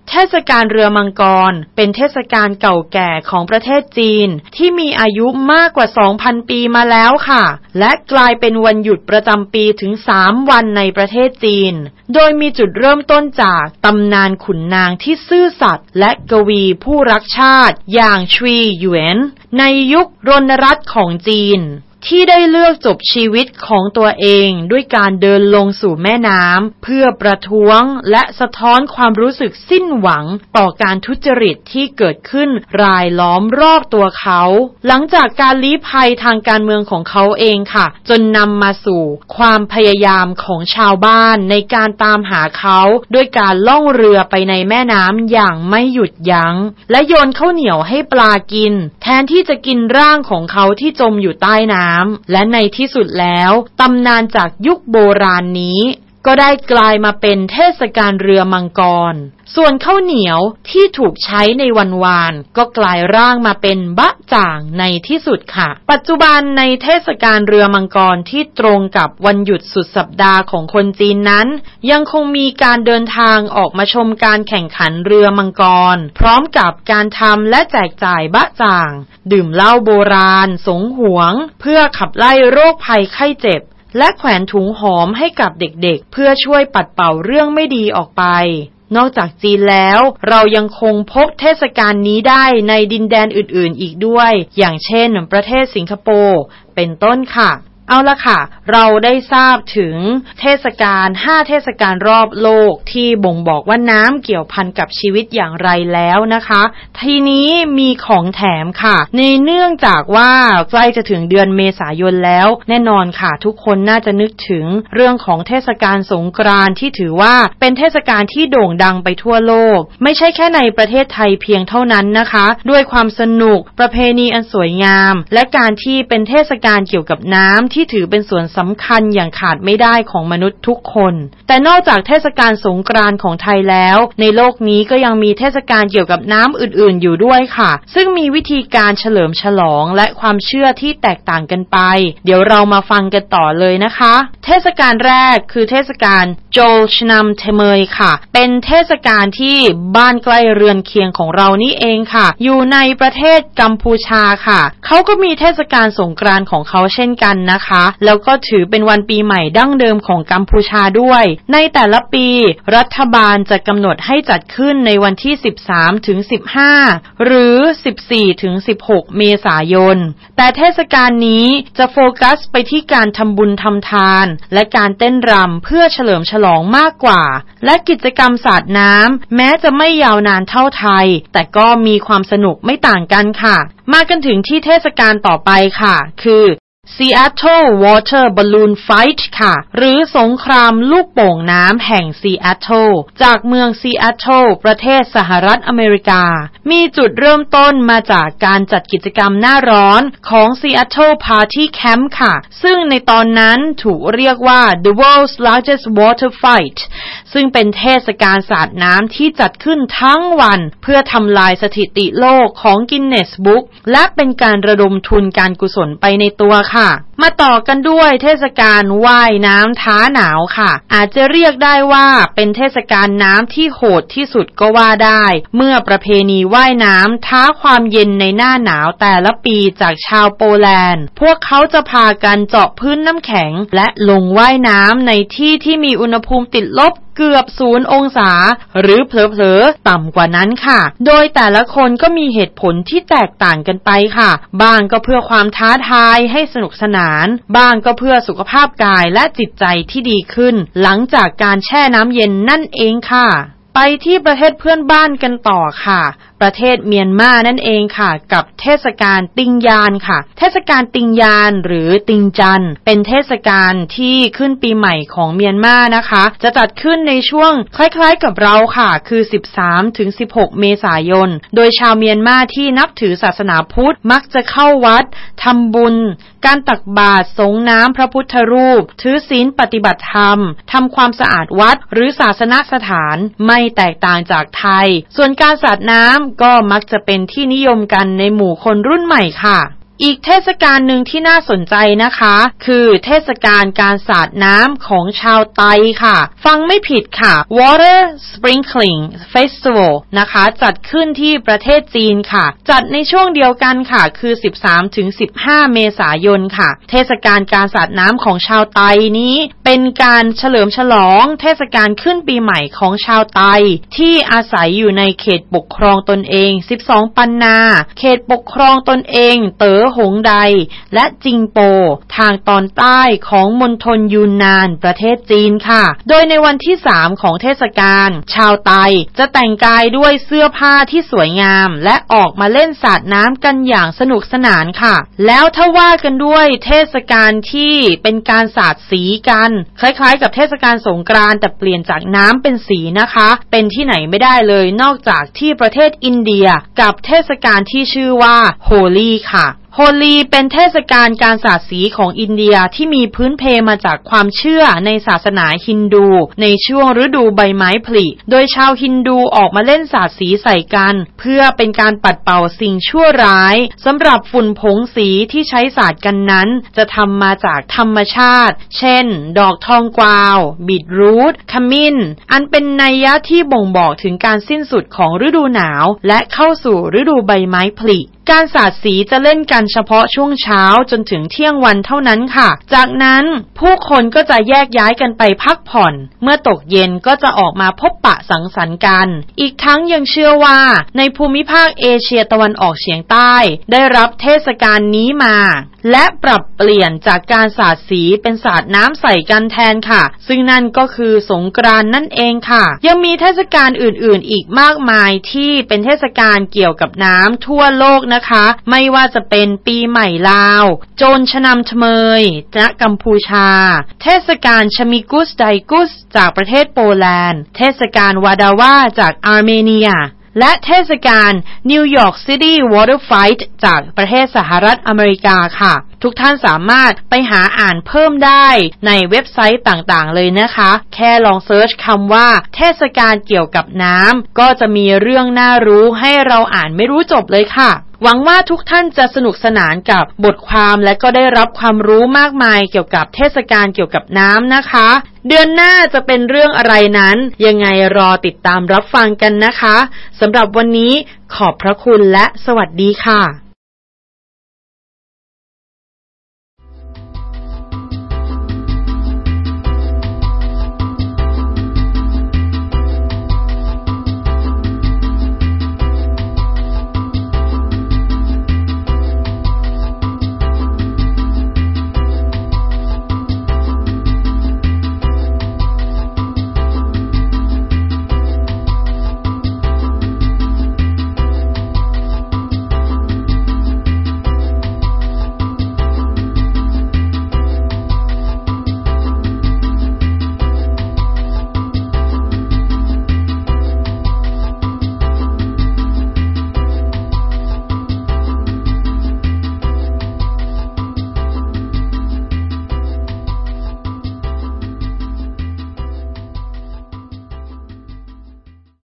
เทศกาลเรือมังกรเป็นเทศกาลเก่าแก่ของประเทศจีนที่มีอายุมากกว่า 2,000 ปีมาแล้วค่ะและกลายเป็นวันหยุดประจำปีถึง3 วันในประเทศจีนโดยมีจุดเริ่มต้นจากตำนานขุนนางที่ซื่อสัตย์และกวีผู้รักชาติอย่างชุยหยวนในยุครณรัตน์ของจีนที่ได้เลือกจบชีวิตของตัวเองด้วยการเดินลงสู่แม่น้ำเพื่อประท้วงและสะท้อนความรู้สึกสิ้นหวังต่อการทุจริตที่เกิดขึ้นรายล้อมรอบตัวเขาหลังจากการลี้ภัยทางการเมืองของเขาเองค่ะจนนำมาสู่ความพยายามของชาวบ้านในการตามหาเขาด้วยการล่องเรือไปในแม่น้ำอย่างไม่หยุดยั้งและโยนข้าวเหนียวให้ปลากินแทนที่จะกินร่างของเขาที่จมอยู่ใต้น้ำและในที่สุดแล้วตำนานจากยุคโบราณนี้ก็ได้กลายมาเป็นเทศกาลเรือมังกรส่วนข้าวเหนียวที่ถูกใช้ในวันวานก็กลายร่างมาเป็นบะจ่างในที่สุดค่ะปัจจุบันในเทศกาลเรือมังกรที่ตรงกับวันหยุดสุดสัปดาห์ของคนจีนนั้นยังคงมีการเดินทางออกมาชมการแข่งขันเรือมังกรพร้อมกับการทำและแจกจ่ายบะจ่างดื่มเหล้าโบราณสงหวงเพื่อขับไล่โรคภัยไข้เจ็บและแขวนถุงหอมให้กับเด็กๆเพื่อช่วยปัดเป่าเรื่องไม่ดีออกไปนอกจากจีนแล้วเรายังคงพบเทศกาลนี้ได้ในดินแดนอื่นๆอีกด้วยอย่างเช่นประเทศสิงคโปร์เป็นต้นค่ะเอาละค่ะเราได้ทราบถึงเทศกาล5เทศกาลรอบโลกที่บ่งบอกว่าน้ำเกี่ยวพันกับชีวิตอย่างไรแล้วนะคะทีนี้มีของแถมค่ะในเนื่องจากว่าใกล้จะถึงเดือนเมษายนแล้วแน่นอนค่ะทุกคนน่าจะนึกถึงเรื่องของเทศกาลสงกรานต์ที่ถือว่าเป็นเทศกาลที่โด่งดังไปทั่วโลกไม่ใช่แค่ในประเทศไทยเพียงเท่านั้นนะคะด้วยความสนุกประเพณีอันสวยงามและการที่เป็นเทศกาลเกี่ยวกับน้ำที่ถือเป็นส่วนสำคัญอย่างขาดไม่ได้ของมนุษย์ทุกคนแต่นอกจากเทศกาลสงกรานต์ของไทยแล้วในโลกนี้ก็ยังมีเทศกาลเกี่ยวกับน้ำอื่นๆอยู่ด้วยค่ะซึ่งมีวิธีการเฉลิมฉลองและความเชื่อที่แตกต่างกันไปเดี๋ยวเรามาฟังกันต่อเลยนะคะเทศกาลแรกคือเทศกาลโจลชนัมเทเมยค่ะเป็นเทศกาลที่บ้านใกล้เรือนเคียงของเรานี่เองค่ะอยู่ในประเทศกัมพูชาค่ะเขาก็มีเทศกาลสงกรานต์ของเขาเช่นกันนะคะแล้วก็ถือเป็นวันปีใหม่ดั้งเดิมของกัมพูชาด้วยในแต่ละปีรัฐบาลจะกำหนดให้จัดขึ้นในวันที่13ถึง15หรือ14ถึง16เมษายนแต่เทศกาลนี้จะโฟกัสไปที่การทำบุญทำทานและการเต้นรำเพื่อเฉลิมฉลองมากกว่าและกิจกรรมสาดน้ำแม้จะไม่ยาวนานเท่าไทยแต่ก็มีความสนุกไม่ต่างกันค่ะมากันถึงที่เทศกาลต่อไปค่ะคือ Seattle Water Balloon Fight ค่ะหรือสงครามลูกโป่งน้ำแห่ง Seattle จากเมือง Seattle ประเทศสหรัฐอเมริกามีจุดเริ่มต้นมาจากการจัดกิจกรรมหน้าร้อนของ Seattle Party Camp ค่ะซึ่งในตอนนั้นถูกเรียกว่า The World's Largest Water Fight ซึ่งเป็นเทศกาลสาดน้ำที่จัดขึ้นทั้งวันเพื่อทำลายสถิติโลกของ Guinness Book และเป็นการระดมทุนการกุศลไปในตัวค่ะมาต่อกันด้วยเทศกาลว่ายน้ำท้าหนาวค่ะอาจจะเรียกได้ว่าเป็นเทศกาลน้ำที่โหดที่สุดก็ว่าได้เมื่อประเพณีว่ายน้ำท้าความเย็นในหน้าหนาวแต่ละปีจากชาวโปแลนด์พวกเขาจะพากันเจาะพื้นน้ำแข็งและลงว่ายน้ำในที่ที่มีอุณหภูมิติดลบเกือบ0 องศาหรือเผลอๆต่ำกว่านั้นค่ะโดยแต่ละคนก็มีเหตุผลที่แตกต่างกันไปค่ะบางก็เพื่อความท้าทายให้สนุกสนานบางก็เพื่อสุขภาพกายและจิตใจที่ดีขึ้นหลังจากการแช่น้ำเย็นนั่นเองค่ะไปที่ประเทศเพื่อนบ้านกันต่อค่ะประเทศเมียนมานั่นเองค่ะกับเทศกาลติงยานค่ะเทศกาลติงยานหรือติงจันเป็นเทศกาลที่ขึ้นปีใหม่ของเมียนมานะคะจะจัดขึ้นในช่วงคล้ายๆกับเราค่ะคือ13ถึง16เมษายนโดยชาวเมียนมาที่นับถือศาสนาพุทธมักจะเข้าวัดทำบุญการตักบาตรสงน้ำพระพุทธรูปถือศีลปฏิบัติธรรมทำความสะอาดวัดหรือศาสนสถานไม่แตกต่างจากไทยส่วนการสาดน้ำก็มักจะเป็นที่นิยมกันในหมู่คนรุ่นใหม่ค่ะอีกเทศกาลหนึ่งที่น่าสนใจนะคะคือเทศกาลการสาดน้ำของชาวไตค่ะฟังไม่ผิดค่ะ Water Sprinkling Festival นะคะจัดขึ้นที่ประเทศจีนค่ะจัดในช่วงเดียวกันค่ะคือ 13-15 เมษายนค่ะเทศกาลการสาดน้ำของชาวไตนี้เป็นการเฉลิมฉลองเทศกาลขึ้นปีใหม่ของชาวไตที่อาศัยอยู่ในเขตปกครองตนเอง12ปันนาเขตปกครองตนเองเต๋อหงไดและจิงโปทางตอนใต้ของมณฑลยูนนานประเทศจีนค่ะโดยในวันที่3ของเทศกาลชาวไตจะแต่งกายด้วยเสื้อผ้าที่สวยงามและออกมาเล่นสาดน้ำกันอย่างสนุกสนานค่ะแล้วถ้าว่ากันด้วยเทศกาลที่เป็นการสาดสีกันคล้ายๆกับเทศกาลสงกรานต์แต่เปลี่ยนจากน้ำเป็นสีนะคะเป็นที่ไหนไม่ได้เลยนอกจากที่ประเทศอินเดียกับเทศกาลที่ชื่อว่าโฮลีค่ะโฮลีเป็นเทศกาลการสาดสีของอินเดียที่มีพื้นเพมาจากความเชื่อในศาสนาฮินดูในช่วงฤดูใบไม้ผลิโดยชาวฮินดูออกมาเล่นสาดสีใส่กันเพื่อเป็นการปัดเป่าสิ่งชั่วร้ายสำหรับฝุ่นผงสีที่ใช้สาดกันนั้นจะทำมาจากธรรมชาติเช่นดอกทองกวาวบีทรูทขมิ้นอันเป็นนัยยะที่บ่งบอกถึงการสิ้นสุดของฤดูหนาวและเข้าสู่ฤดูใบไม้ผลิการสาดสีจะเล่นกันเฉพาะช่วงเช้าจนถึงเที่ยงวันเท่านั้นค่ะจากนั้นผู้คนก็จะแยกย้ายกันไปพักผ่อนเมื่อตกเย็นก็จะออกมาพบปะสังสรรค์กันอีกทั้งยังเชื่อว่าในภูมิภาคเอเชียตะวันออกเฉียงใต้ได้รับเทศกาลนี้มาและปรับเปลี่ยนจากการสาดสีเป็นสาดน้ำใส่กันแทนค่ะซึ่งนั่นก็คือสงกรานต์นั่นเองค่ะยังมีเทศกาลอื่นๆอีกมากมายที่เป็นเทศกาลเกี่ยวกับน้ำทั่วโลกนะคะไม่ว่าจะเป็นปีใหม่ลาวโจรชนำเฉมยณกัมพูชาเทศกาลชมิกุสไดกุสจากประเทศโปแลนด์เทศกาลวาดาวาจากอาร์เมเนียและเทศกาลนิวยอร์กซิตี้วอเตอร์ไฟท์จากประเทศสหรัฐอเมริกาค่ะทุกท่านสามารถไปหาอ่านเพิ่มได้ในเว็บไซต์ต่างๆเลยนะคะแค่ลองเซิร์ชคำว่าเทศกาลเกี่ยวกับน้ำก็จะมีเรื่องน่ารู้ให้เราอ่านไม่รู้จบเลยค่ะหวังว่าทุกท่านจะสนุกสนานกับบทความและก็ได้รับความรู้มากมายเกี่ยวกับเทศกาลเกี่ยวกับน้ำนะคะเดือนหน้าจะเป็นเรื่องอะไรนั้นยังไงรอติดตามรับฟังกันนะคะสำหรับวันนี้ขอบพระคุณและสวัสดีค่ะ